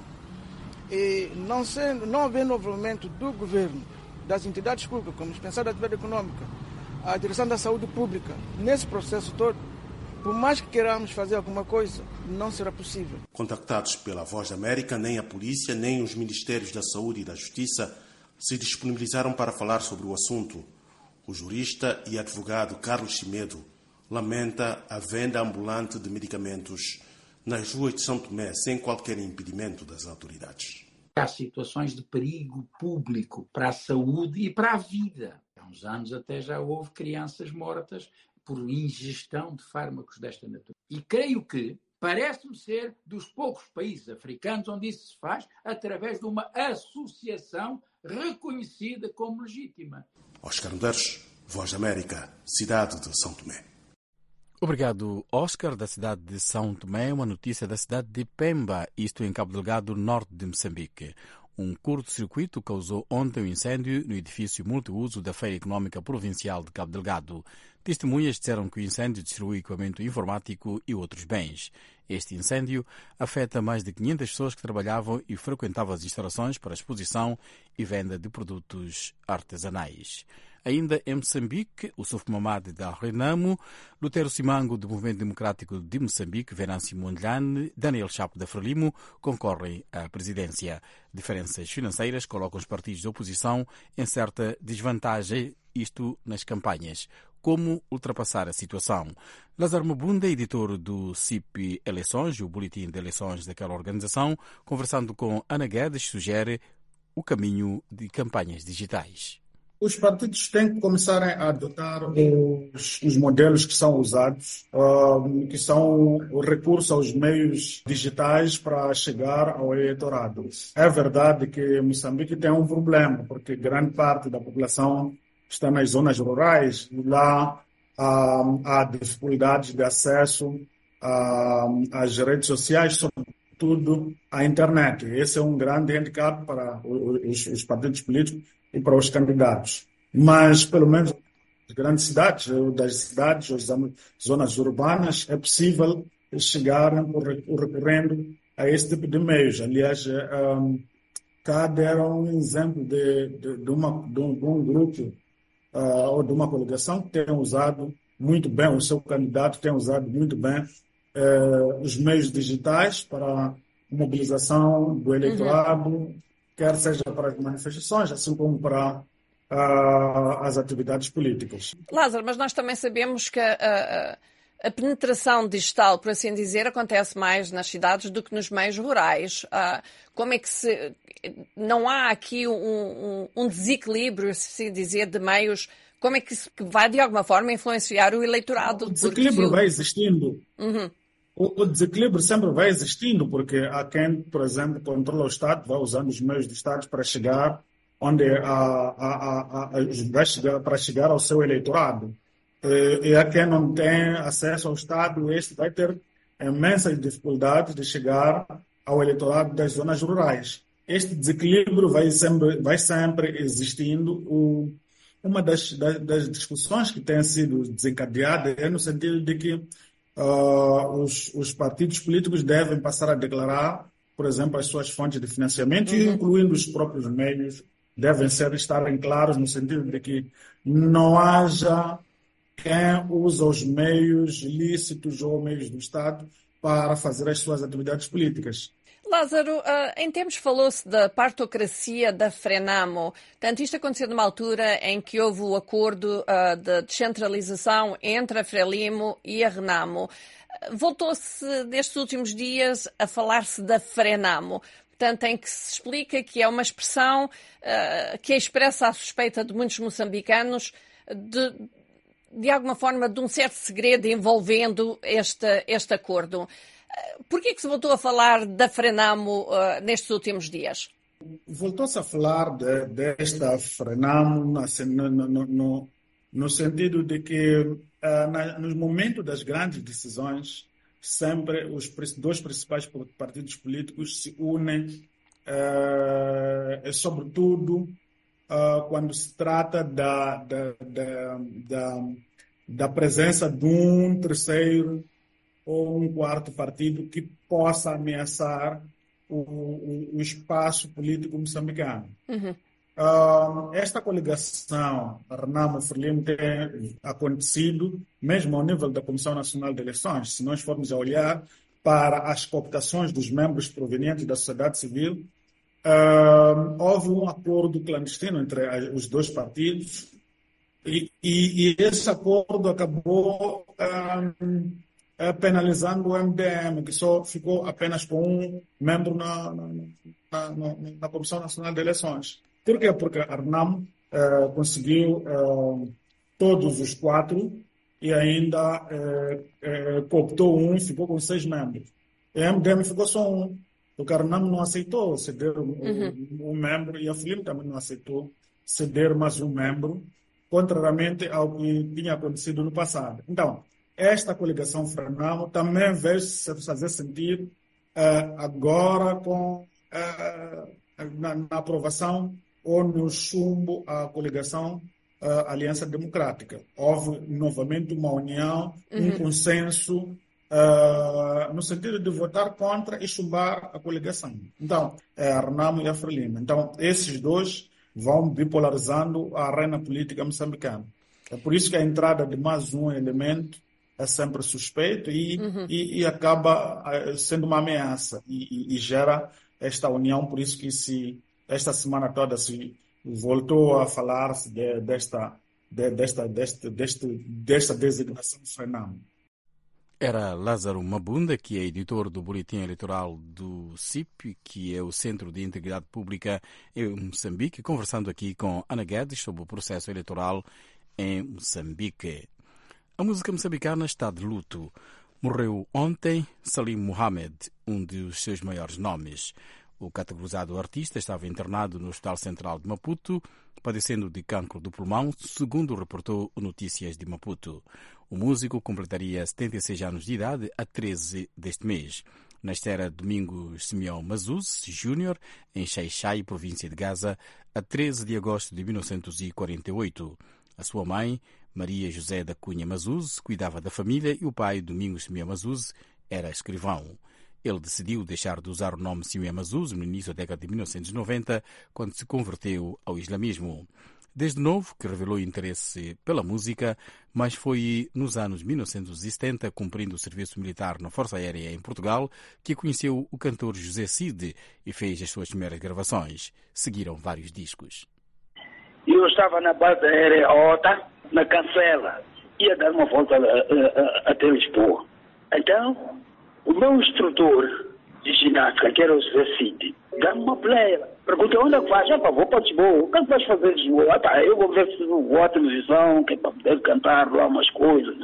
E não, sendo, não havendo envolvimento do governo, das entidades públicas, como o Dispensário da Atividade Econômica, a Direção da Saúde Pública, nesse processo todo, por mais que queiramos fazer alguma coisa, não será possível. Contactados pela Voz da América, nem a polícia, nem os Ministérios da Saúde e da Justiça se disponibilizaram para falar sobre o assunto. O jurista e advogado Carlos Chimedo lamenta a venda ambulante de medicamentos nas ruas de São Tomé, sem qualquer impedimento das autoridades. Há situações de perigo público para a saúde e para a vida. Há uns anos até já houve crianças mortas por ingestão de fármacos desta natureza. E creio que parece-me ser dos poucos países africanos onde isso se faz através de uma associação reconhecida como legítima. Oscar Medeiros, Voz da América, cidade de São Tomé. Obrigado, Oscar, da cidade de São Tomé. Uma notícia da cidade de Pemba, isto em Cabo Delgado, norte de Moçambique. Um curto-circuito causou ontem um incêndio no edifício multiuso da Feira Económica Provincial de Cabo Delgado. Testemunhas disseram que o incêndio destruiu equipamento informático e outros bens. Este incêndio afeta mais de quinhentas pessoas que trabalhavam e frequentavam as instalações para exposição e venda de produtos artesanais. Ainda em Moçambique, o Suf Mamadi da Renamo, Lutero Simango do Movimento Democrático de Moçambique, Venâncio Mondlane, Daniel Chapo da Frelimo concorrem à presidência. Diferenças financeiras colocam os partidos de oposição em certa desvantagem, isto nas campanhas. Como ultrapassar a situação? Lázaro Mabunda, editor do C I P Eleições, o boletim de eleições daquela organização, conversando com Ana Guedes, sugere o caminho de campanhas digitais. Os partidos têm que começar a adotar os, os modelos que são usados, uh, que são o recurso aos meios digitais para chegar ao eleitorado. É verdade que Moçambique tem um problema, porque grande parte da população está nas zonas rurais e lá uh, há dificuldades de acesso uh, às redes sociais, sobretudo à internet. Esse é um grande handicap para os, os partidos políticos e para os candidatos. Mas, pelo menos, nas grandes cidades, das cidades, as zonas urbanas, é possível chegar recorrendo a esse tipo de meios. Aliás, um, cá deram um exemplo de, de, de, uma, de, um, de um grupo uh, ou de uma coligação que tem usado muito bem, o seu candidato tem usado muito bem uh, os meios digitais para a mobilização do eleitorado, uhum. quer seja para as manifestações, assim como para uh, as atividades políticas. Lázaro, mas nós também sabemos que a, a, a penetração digital, por assim dizer, acontece mais nas cidades do que nos meios rurais. Uh, como é que se... Não há aqui um, um, um desequilíbrio, se dizer, de meios... Como é que isso vai, de alguma forma, influenciar o eleitorado? O desequilíbrio vai existindo. Uhum. O, o desequilíbrio sempre vai existindo, porque há quem, por exemplo, controla o Estado, vai usando os meios do Estado para chegar onde a, a, a, a, vai chegar, para chegar ao seu eleitorado. E, e há quem não tem acesso ao Estado, este vai ter imensas dificuldades de chegar ao eleitorado das zonas rurais. Este desequilíbrio vai sempre, vai sempre existindo. O, uma das, das, das discussões que tem sido desencadeada é no sentido de que Uh, os, os partidos políticos devem passar a declarar, por exemplo, as suas fontes de financiamento, uhum. incluindo os próprios meios, devem ser, estarem claros no sentido de que não haja quem usa os meios lícitos ou meios do Estado para fazer as suas atividades políticas. Lázaro, uh, em tempos falou-se da partocracia da Frenamo. Portanto, isto aconteceu numa altura em que houve o acordo uh, de descentralização entre a Frelimo e a Renamo. Voltou-se, nestes últimos dias, a falar-se da Frenamo. Portanto, em que se explica que é uma expressão uh, que expressa a suspeita de muitos moçambicanos de, de alguma forma, de um certo segredo envolvendo este, este acordo. Por que é que se voltou a falar da Frenamo uh, nestes últimos dias? Voltou-se a falar de, desta Frenamo no, no, no, no sentido de que uh, na, nos momentos das grandes decisões sempre os dois principais partidos políticos se unem, uh, e sobretudo uh, quando se trata da, da, da, da, da presença de um terceiro ou um quarto partido que possa ameaçar o, o, o espaço político moçambicano. Uhum. Uh, esta coligação Renamo-Frelimo tem acontecido mesmo ao nível da Comissão Nacional de Eleições. Se nós formos a olhar para as cooptações dos membros provenientes da sociedade civil, uh, houve um acordo clandestino entre os dois partidos e, e, e esse acordo acabou uh, penalizando o M D M, que só ficou apenas com um membro na, na, na, na Comissão Nacional de Eleições. Por quê? Porque a Renamo eh, conseguiu eh, todos os quatro e ainda eh, eh, cooptou um e ficou com seis membros. E a M D M ficou só um, porque a Renamo não aceitou ceder um, uhum. um, um membro e a Frelimo também não aceitou ceder mais um membro, contrariamente ao que tinha acontecido no passado. Então, esta coligação Frenamo também veio se fazer sentir uh, agora com, uh, na, na aprovação ou no chumbo à coligação uh, Aliança Democrática. Houve novamente uma união, uhum. um consenso uh, no sentido de votar contra e chumbar a coligação. Então, é a Renamo e a Frelimo. Então, esses dois vão bipolarizando a arena política moçambicana. É por isso que a entrada de mais um elemento é sempre suspeito e, uhum. e, e acaba sendo uma ameaça e, e, e gera esta união. Por isso que se, esta semana toda se voltou a falar-se de, desta, de, desta, desta, desta, desta designação do Frenamo. Era Lázaro Mabunda, que é editor do Boletim Eleitoral do C I P, que é o Centro de Integridade Pública em Moçambique, conversando aqui com Ana Guedes sobre o processo eleitoral em Moçambique. A música moçambicana está de luto. Morreu ontem Salim Mohamed, um dos seus maiores nomes. O categorizado artista estava internado no Hospital Central de Maputo, padecendo de cancro do pulmão, segundo reportou o Notícias de Maputo. O músico completaria setenta e seis anos de idade a treze deste mês. Nascera Domingos Simeão Mazuz Júnior, em Xai-Xai, província de Gaza, a treze de agosto de mil novecentos e quarenta e oito. A sua mãe, Maria José da Cunha Mazuz, cuidava da família e o pai, Domingos Simeão Mazuz, era escrivão. Ele decidiu deixar de usar o nome Simeão Mazuz no início da década de mil novecentos e noventa, quando se converteu ao islamismo. Desde novo que revelou interesse pela música, mas foi nos anos mil novecentos e setenta, cumprindo o serviço militar na Força Aérea em Portugal, que conheceu o cantor José Cid e fez as suas primeiras gravações. Seguiram vários discos. Eu estava na base aérea OTA, na Cancela, ia dar uma volta até Lisboa. Então, o meu instrutor de ginástica, que era o José Cid, dá-me uma pleia. Perguntei, onde é que vais? Ah, pá, vou para Lisboa. O que é que vais fazer em Lisboa? Ah, pá, eu vou ver se vou à televisão, que é para poder cantar lá umas coisas,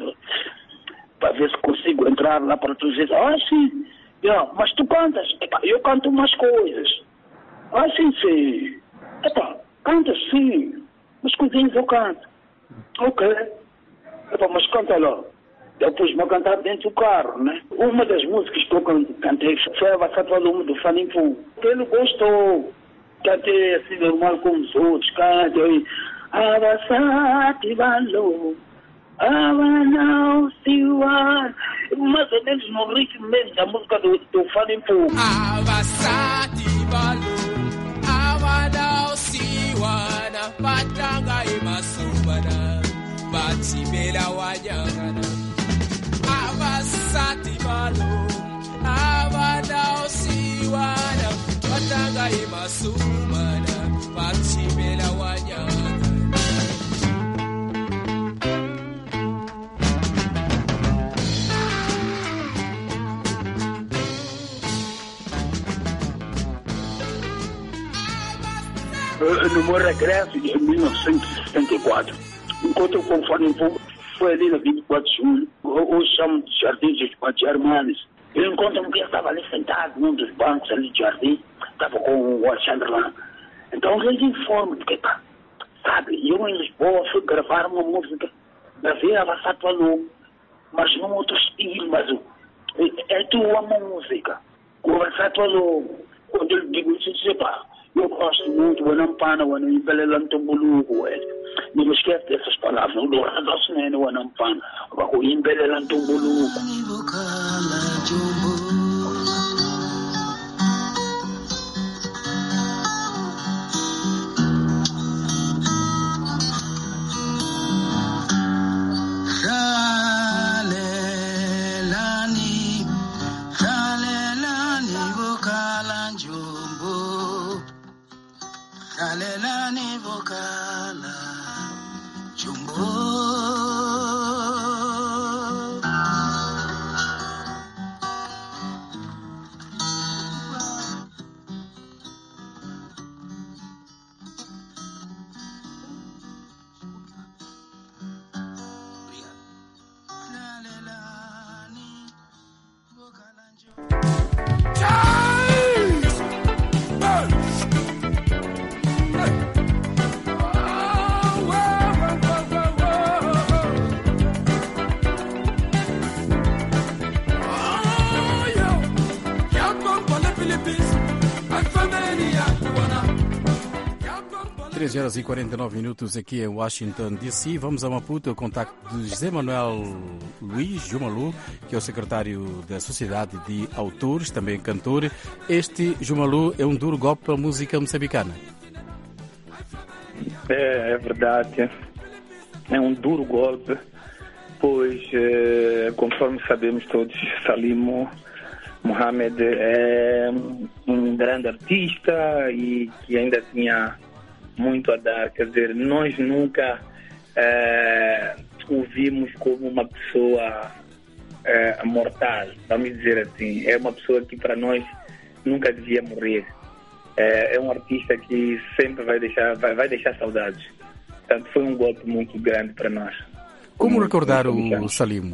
para ver se consigo entrar lá para tu dizer, ah, sim, não, mas tu cantas? Epá, eu canto umas coisas. Ah, sim, sim. Epá, canta sim, mas coisinhas eu canto. Ok. Epá, mas canta lá. Eu pus-me a cantar dentro do carro, né? Uma das músicas que eu cantei foi a Vassata Lume do Fanimpu. Ele gostou. Cantei assim normal como os outros. Cantei Avasati Valor, Avanau Siwan. Mais ou menos no ritmo mesmo da música do, do Fanimpu. Avasati Valor, Avanau Siwan, Patanga e Masubana, Batibela Wanyangana. Avasati Valor, Avanau Siwan, Patanga e Masubana, Batibela Wanyangana. No meu regresso em mil novecentos e setenta e quatro, enquanto com o Fanimpu, foi ali na vinte e quatro de julho, hoje chamo de Jardim de Armanes. Eu encontro-me que eu estava ali sentado num dos bancos ali de jardim, estava com o Alexandre lá. Então eles informam, porque pá, sabe, eu em Lisboa fui gravar uma música, gravei a Vassata Valor, mas num outro estilo, mas é, é tua música. O Vassata Valor, quando eu digo isso, eu disse, pá, eu gosto muito, o Anampana, o Anampana, não me esquece dessas palavras, o Doradossene, o Anampana, o Imbelelantumbuluco. Alelani vocala jumbo. treze horas e quarenta e nove minutos aqui em Washington, D C. Vamos a Maputo, o contacto de José Manuel Luís Jumalu, que é o secretário da Sociedade de Autores, também cantor. Este, Jumalu, é um duro golpe para a música moçambicana. É, é verdade. É um duro golpe, pois, eh, conforme sabemos todos, Salim Mohamed é um grande artista e que ainda tinha muito a dar. Quer dizer, nós nunca eh, o vimos como uma pessoa eh, mortal, vamos dizer assim. É uma pessoa que para nós nunca devia morrer. É, é um artista que sempre vai deixar, vai, vai deixar saudades. Portanto, foi um golpe muito grande para nós. Como muito, recordar muito o Salimo?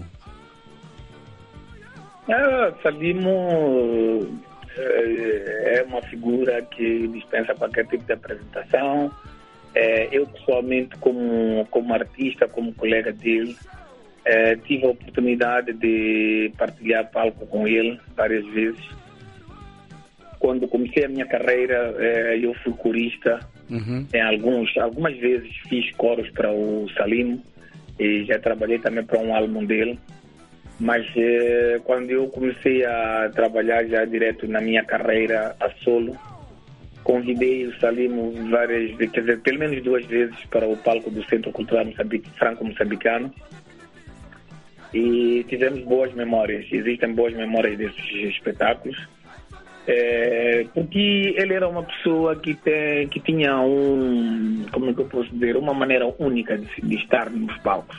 Ah, Salimo é uma figura que dispensa qualquer tipo de apresentação. É, eu, pessoalmente, como, como artista, como colega dele, é, tive a oportunidade de partilhar palco com ele várias vezes. Quando comecei a minha carreira, eh, eu fui corista. Uhum. Em alguns, algumas vezes fiz coros para o Salim e já trabalhei também para um álbum dele. Mas eh, quando eu comecei a trabalhar já direto na minha carreira a solo, convidei o Salim várias vezes, quer dizer, pelo menos duas vezes para o palco do Centro Cultural Moçambique, Franco-Moçambicano. E tivemos boas memórias, existem boas memórias desses espetáculos. É, porque ele era uma pessoa que, tem, que tinha um, como é que eu posso dizer, uma maneira única de, de estar nos palcos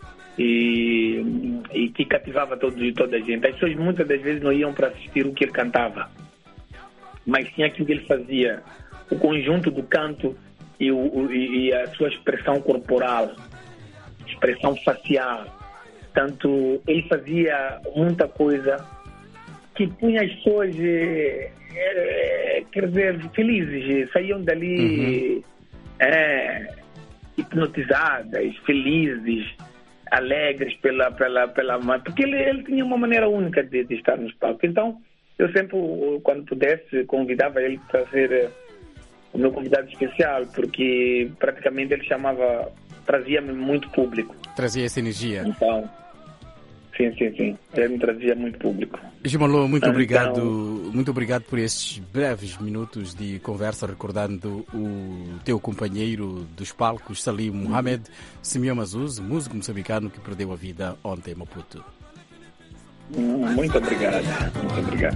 e, e que cativava todo, toda a gente. As pessoas muitas das vezes não iam para assistir o que ele cantava, mas tinha aquilo que ele fazia, o conjunto do canto e, o, e a sua expressão corporal, expressão facial. Tanto ele fazia muita coisa que punha as pessoas, é, é, quer dizer, felizes, saíam dali uhum. é, hipnotizadas, felizes, alegres pela, pela, pela porque ele, ele tinha uma maneira única de, de estar nos palcos. Então, eu sempre, quando pudesse, convidava ele para ser o meu convidado especial, porque praticamente ele chamava, trazia-me muito público. Trazia essa energia. Então, sim, sim, sim. Ele me trazia muito público. Gimalô, muito então, obrigado, muito obrigado por estes breves minutos de conversa, recordando o teu companheiro dos palcos, Salim Mohamed, Simeão Mazuz, músico moçambicano que perdeu a vida ontem em Maputo. Muito obrigado, muito obrigado.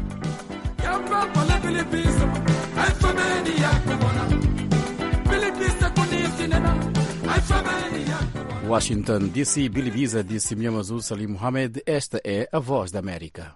Washington, D C, Billy Visa, de Simeão Mazuz, Salim Mohamed. Esta é a Voz da América.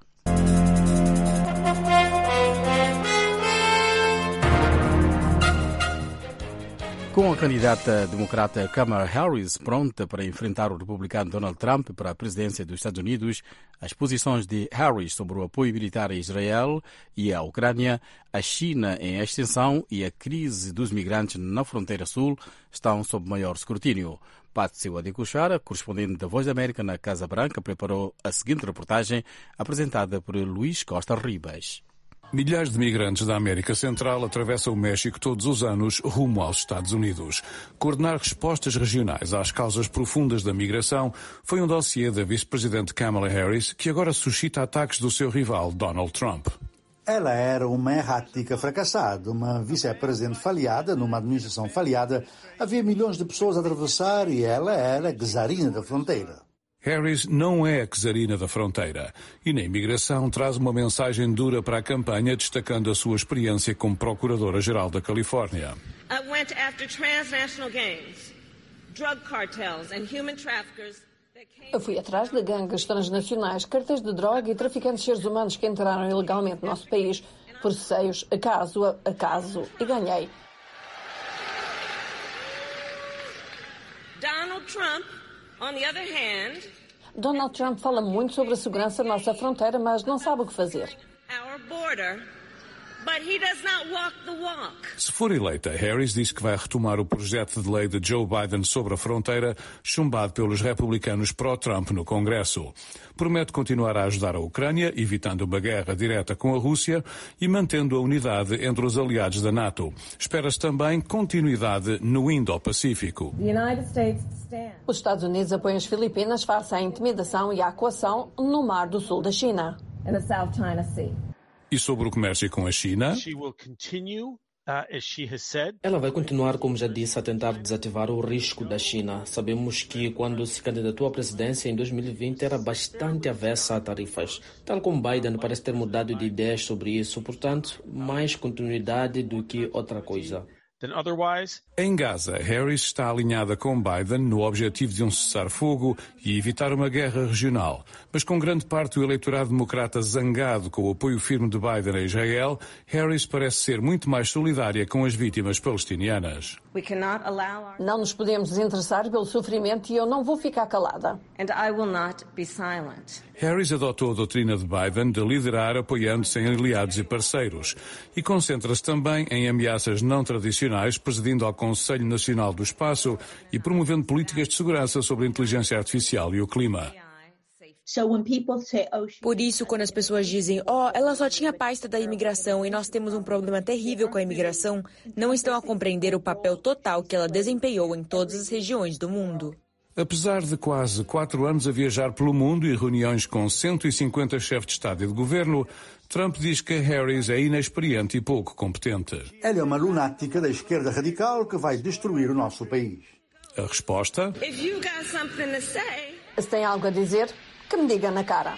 Com a candidata democrata Kamala Harris pronta para enfrentar o republicano Donald Trump para a presidência dos Estados Unidos, as posições de Harris sobre o apoio militar a Israel e à Ucrânia, a China em extensão e a crise dos migrantes na fronteira sul estão sob maior escrutínio. Patsy Wadikushara, correspondente da Voz da América na Casa Branca, preparou a seguinte reportagem apresentada por Luís Costa Ribas. Milhares de migrantes da América Central atravessam o México todos os anos rumo aos Estados Unidos. Coordenar respostas regionais às causas profundas da migração foi um dossiê da vice-presidente Kamala Harris, que agora suscita ataques do seu rival Donald Trump. Ela era uma errática fracassada, uma vice-presidente falhada, numa administração falhada. Havia milhões de pessoas a atravessar e ela era a czarina da fronteira. Harris não é a czarina da fronteira e na imigração traz uma mensagem dura para a campanha, destacando a sua experiência como Procuradora-Geral da Califórnia. I went after transnational gangs, drug cartels and human traffickers. Eu fui atrás de gangues transnacionais, cartéis de droga e traficantes de seres humanos que entraram ilegalmente no nosso país. Processei-os caso a caso e ganhei. Donald Trump, on the other hand, Donald Trump fala muito sobre a segurança da nossa fronteira, mas não sabe o que fazer. Our border, but he does not walk the walk. Se for eleita, Harris diz que vai retomar o projeto de lei de Joe Biden sobre a fronteira, chumbado pelos republicanos pró-Trump no Congresso. Promete continuar a ajudar a Ucrânia, evitando uma guerra direta com a Rússia e mantendo a unidade entre os aliados da NATO. Espera-se também continuidade no Indo-Pacífico. Os Estados Unidos apoiam as Filipinas face à intimidação e à coação no Mar do Sul da China. E sobre o comércio com a China? Ela vai continuar, como já disse, a tentar desativar o risco da China. Sabemos que quando se candidatou à presidência em dois mil e vinte era bastante avessa a tarifas. Tal como Biden parece ter mudado de ideias sobre isso, portanto, mais continuidade do que outra coisa. Em Gaza, Harris está alinhada com Biden no objetivo de um cessar-fogo e evitar uma guerra regional. Mas com grande parte do eleitorado democrata zangado com o apoio firme de Biden a Israel, Harris parece ser muito mais solidária com as vítimas palestinianas. Não nos podemos interessar pelo sofrimento e eu não vou ficar calada. Harris adotou a doutrina de Biden de liderar apoiando-se em aliados e parceiros e concentra-se também em ameaças não tradicionais, presidindo ao Conselho Nacional do Espaço e promovendo políticas de segurança sobre a inteligência artificial e o clima. Por isso, quando as pessoas dizem, oh, ela só tinha pasta da imigração e nós temos um problema terrível com a imigração, não estão a compreender o papel total que ela desempenhou em todas as regiões do mundo. Apesar de quase quatro anos a viajar pelo mundo e reuniões com cento e cinquenta chefes de Estado e de Governo, Trump diz que Harris é inexperiente e pouco competente. Ela é uma lunática da esquerda radical que vai destruir o nosso país. A resposta? Se tem algo a dizer, que me diga na cara.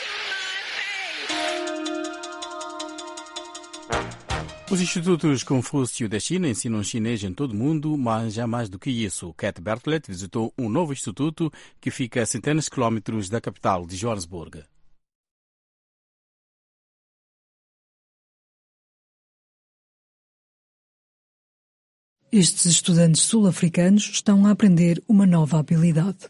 Os institutos Confúcio da China ensinam chinês em todo o mundo, mas já mais do que isso. Cat Bertlet visitou um novo instituto que fica a centenas de quilómetros da capital de Johannesburg. Estes estudantes sul-africanos estão a aprender uma nova habilidade.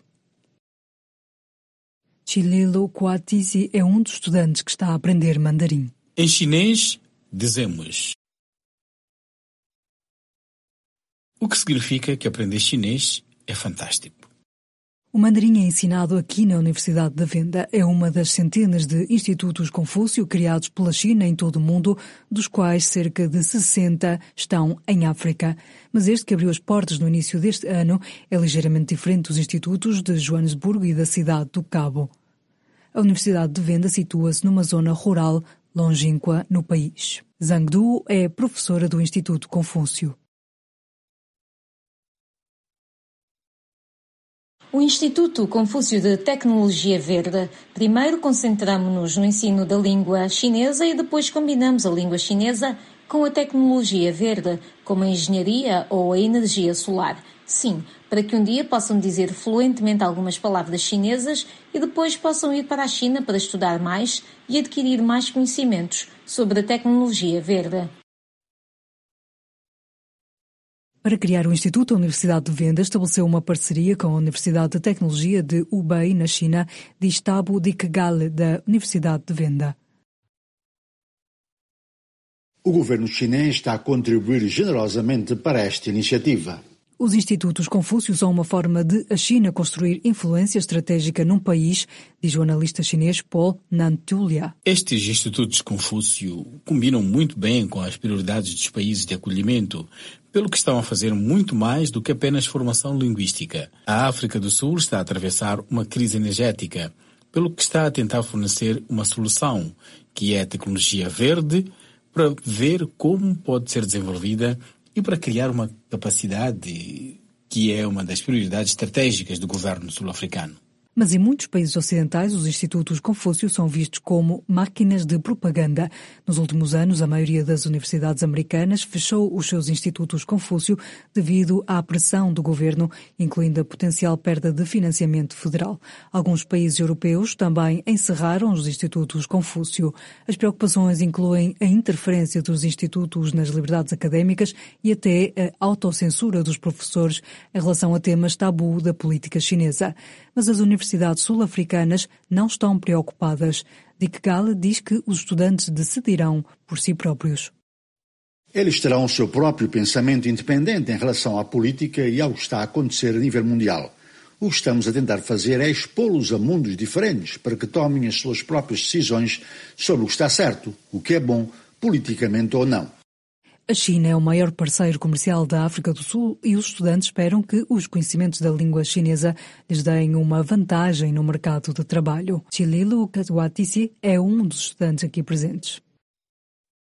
Chilelo Coatizi é um dos estudantes que está a aprender mandarim. Em chinês, dizemos o que significa que aprender chinês é fantástico. O mandarim é ensinado aqui na Universidade da Venda. É uma das centenas de institutos Confúcio criados pela China em todo o mundo, dos quais cerca de sessenta estão em África. Mas este que abriu as portas no início deste ano é ligeiramente diferente dos institutos de Joanesburgo e da cidade do Cabo. A Universidade de Venda situa-se numa zona rural longínqua no país. Zhang Du é professora do Instituto Confúcio. O Instituto Confúcio de Tecnologia Verde. Primeiro concentramos-nos no ensino da língua chinesa e depois combinamos a língua chinesa com a tecnologia verde, como a engenharia ou a energia solar. Sim, para que um dia possam dizer fluentemente algumas palavras chinesas e depois possam ir para a China para estudar mais e adquirir mais conhecimentos sobre a tecnologia verde. Para criar o Instituto, a Universidade de Venda estabeleceu uma parceria com a Universidade de Tecnologia de Hubei, na China, diz Thabo Dikgale, da Universidade de Venda. O governo chinês está a contribuir generosamente para esta iniciativa. Os institutos Confúcio são uma forma de a China construir influência estratégica num país, diz o analista chinês Paul Nantulia. Estes institutos Confúcio combinam muito bem com as prioridades dos países de acolhimento, pelo que estão a fazer muito mais do que apenas formação linguística. A África do Sul está a atravessar uma crise energética, pelo que está a tentar fornecer uma solução, que é a tecnologia verde, para ver como pode ser desenvolvida e para criar uma capacidade que é uma das prioridades estratégicas do governo sul-africano. Mas em muitos países ocidentais, os institutos Confúcio são vistos como máquinas de propaganda. Nos últimos anos, a maioria das universidades americanas fechou os seus institutos Confúcio devido à pressão do governo, incluindo a potencial perda de financiamento federal. Alguns países europeus também encerraram os institutos Confúcio. As preocupações incluem a interferência dos institutos nas liberdades académicas e até a autocensura dos professores em relação a temas tabu da política chinesa. Mas as universidades sul-africanas não estão preocupadas. Dikgale diz que os estudantes decidirão por si próprios. Eles terão o seu próprio pensamento independente em relação à política e ao que está a acontecer a nível mundial. O que estamos a tentar fazer é expô-los a mundos diferentes para que tomem as suas próprias decisões sobre o que está certo, o que é bom, politicamente ou não. A China é o maior parceiro comercial da África do Sul e os estudantes esperam que os conhecimentos da língua chinesa lhes deem uma vantagem no mercado de trabalho. Chilelo Katwatisi é um dos estudantes aqui presentes.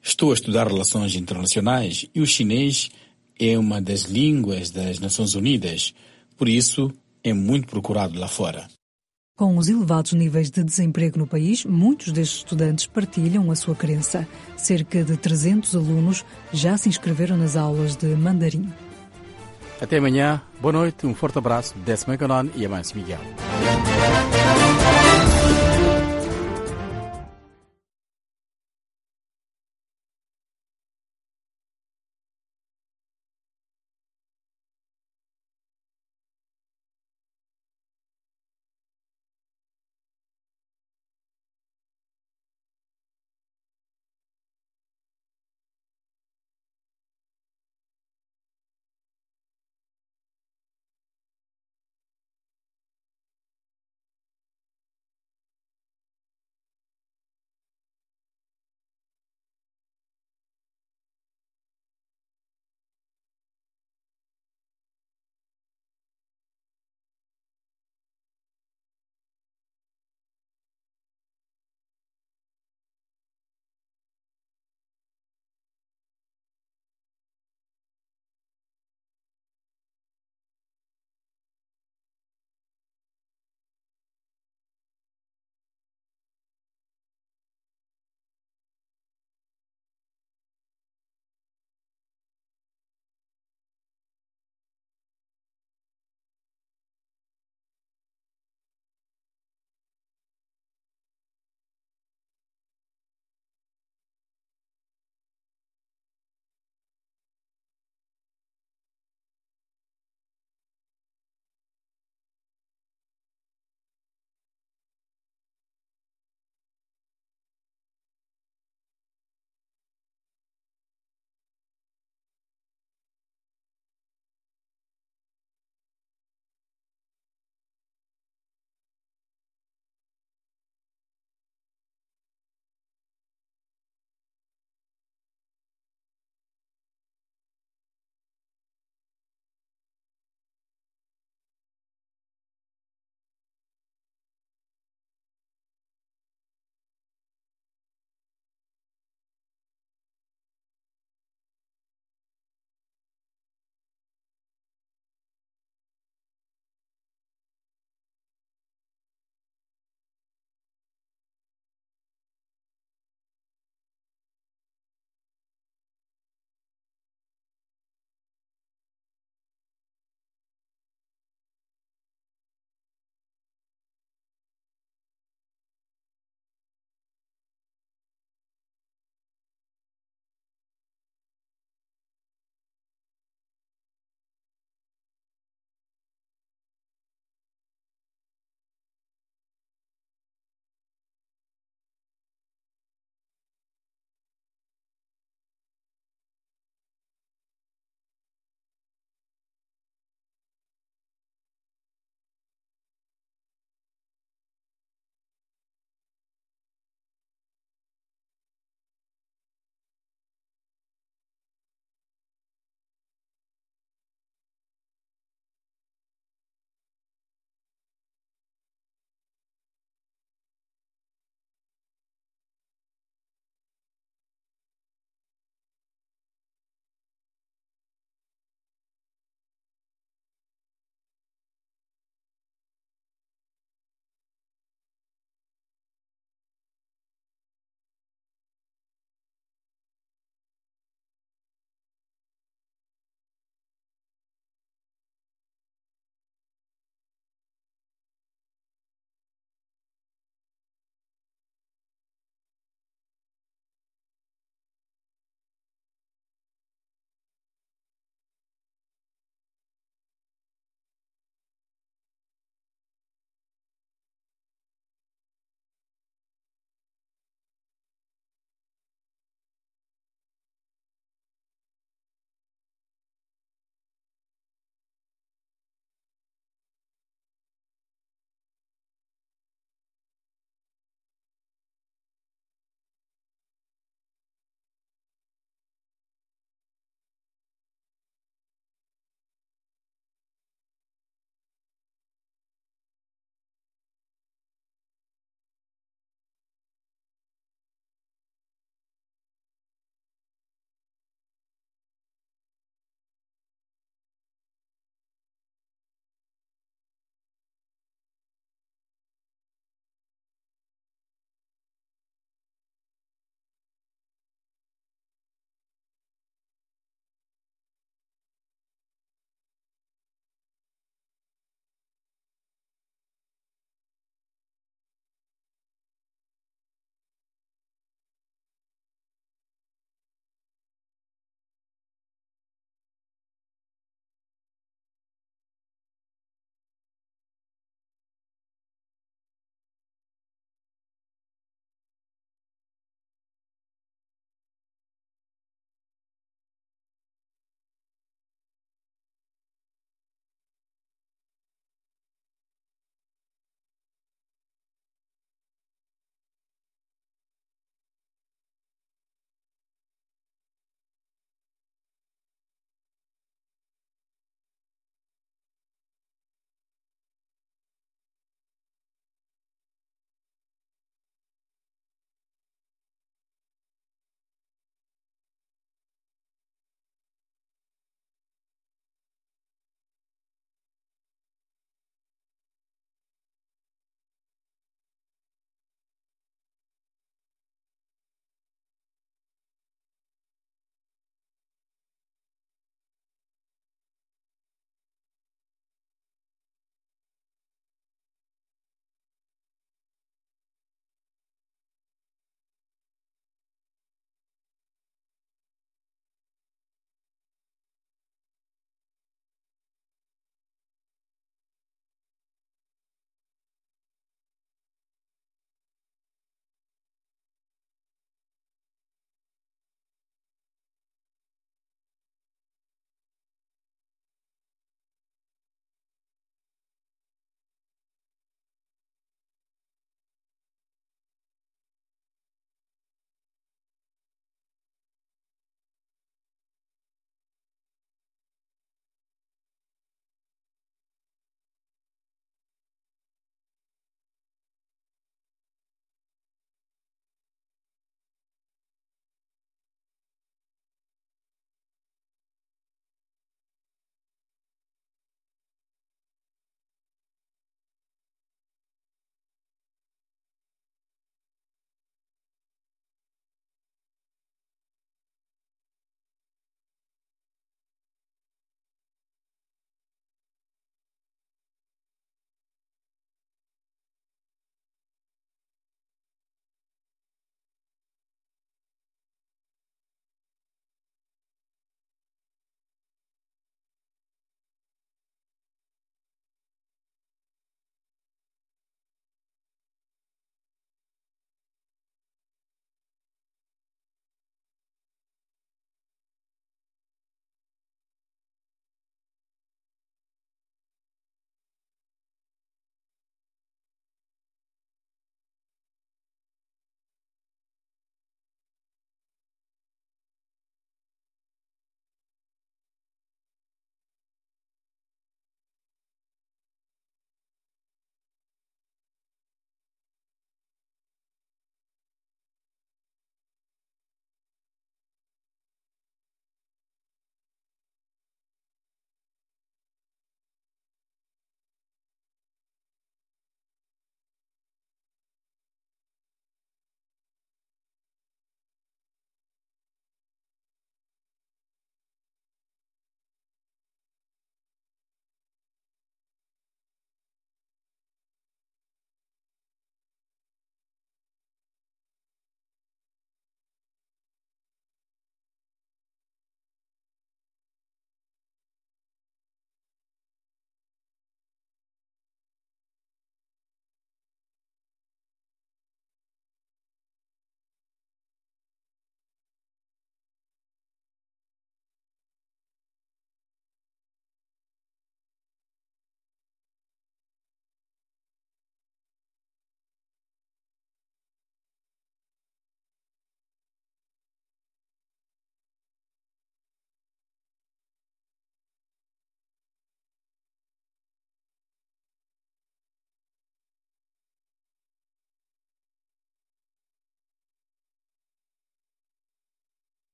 Estou a estudar relações internacionais e o chinês é uma das línguas das Nações Unidas, por isso é muito procurado lá fora. Com os elevados níveis de desemprego no país, muitos destes estudantes partilham a sua crença. Cerca de trezentos alunos já se inscreveram nas aulas de mandarim. Até amanhã, boa noite, um forte abraço, Décimo Econon e Amâncio Miguel.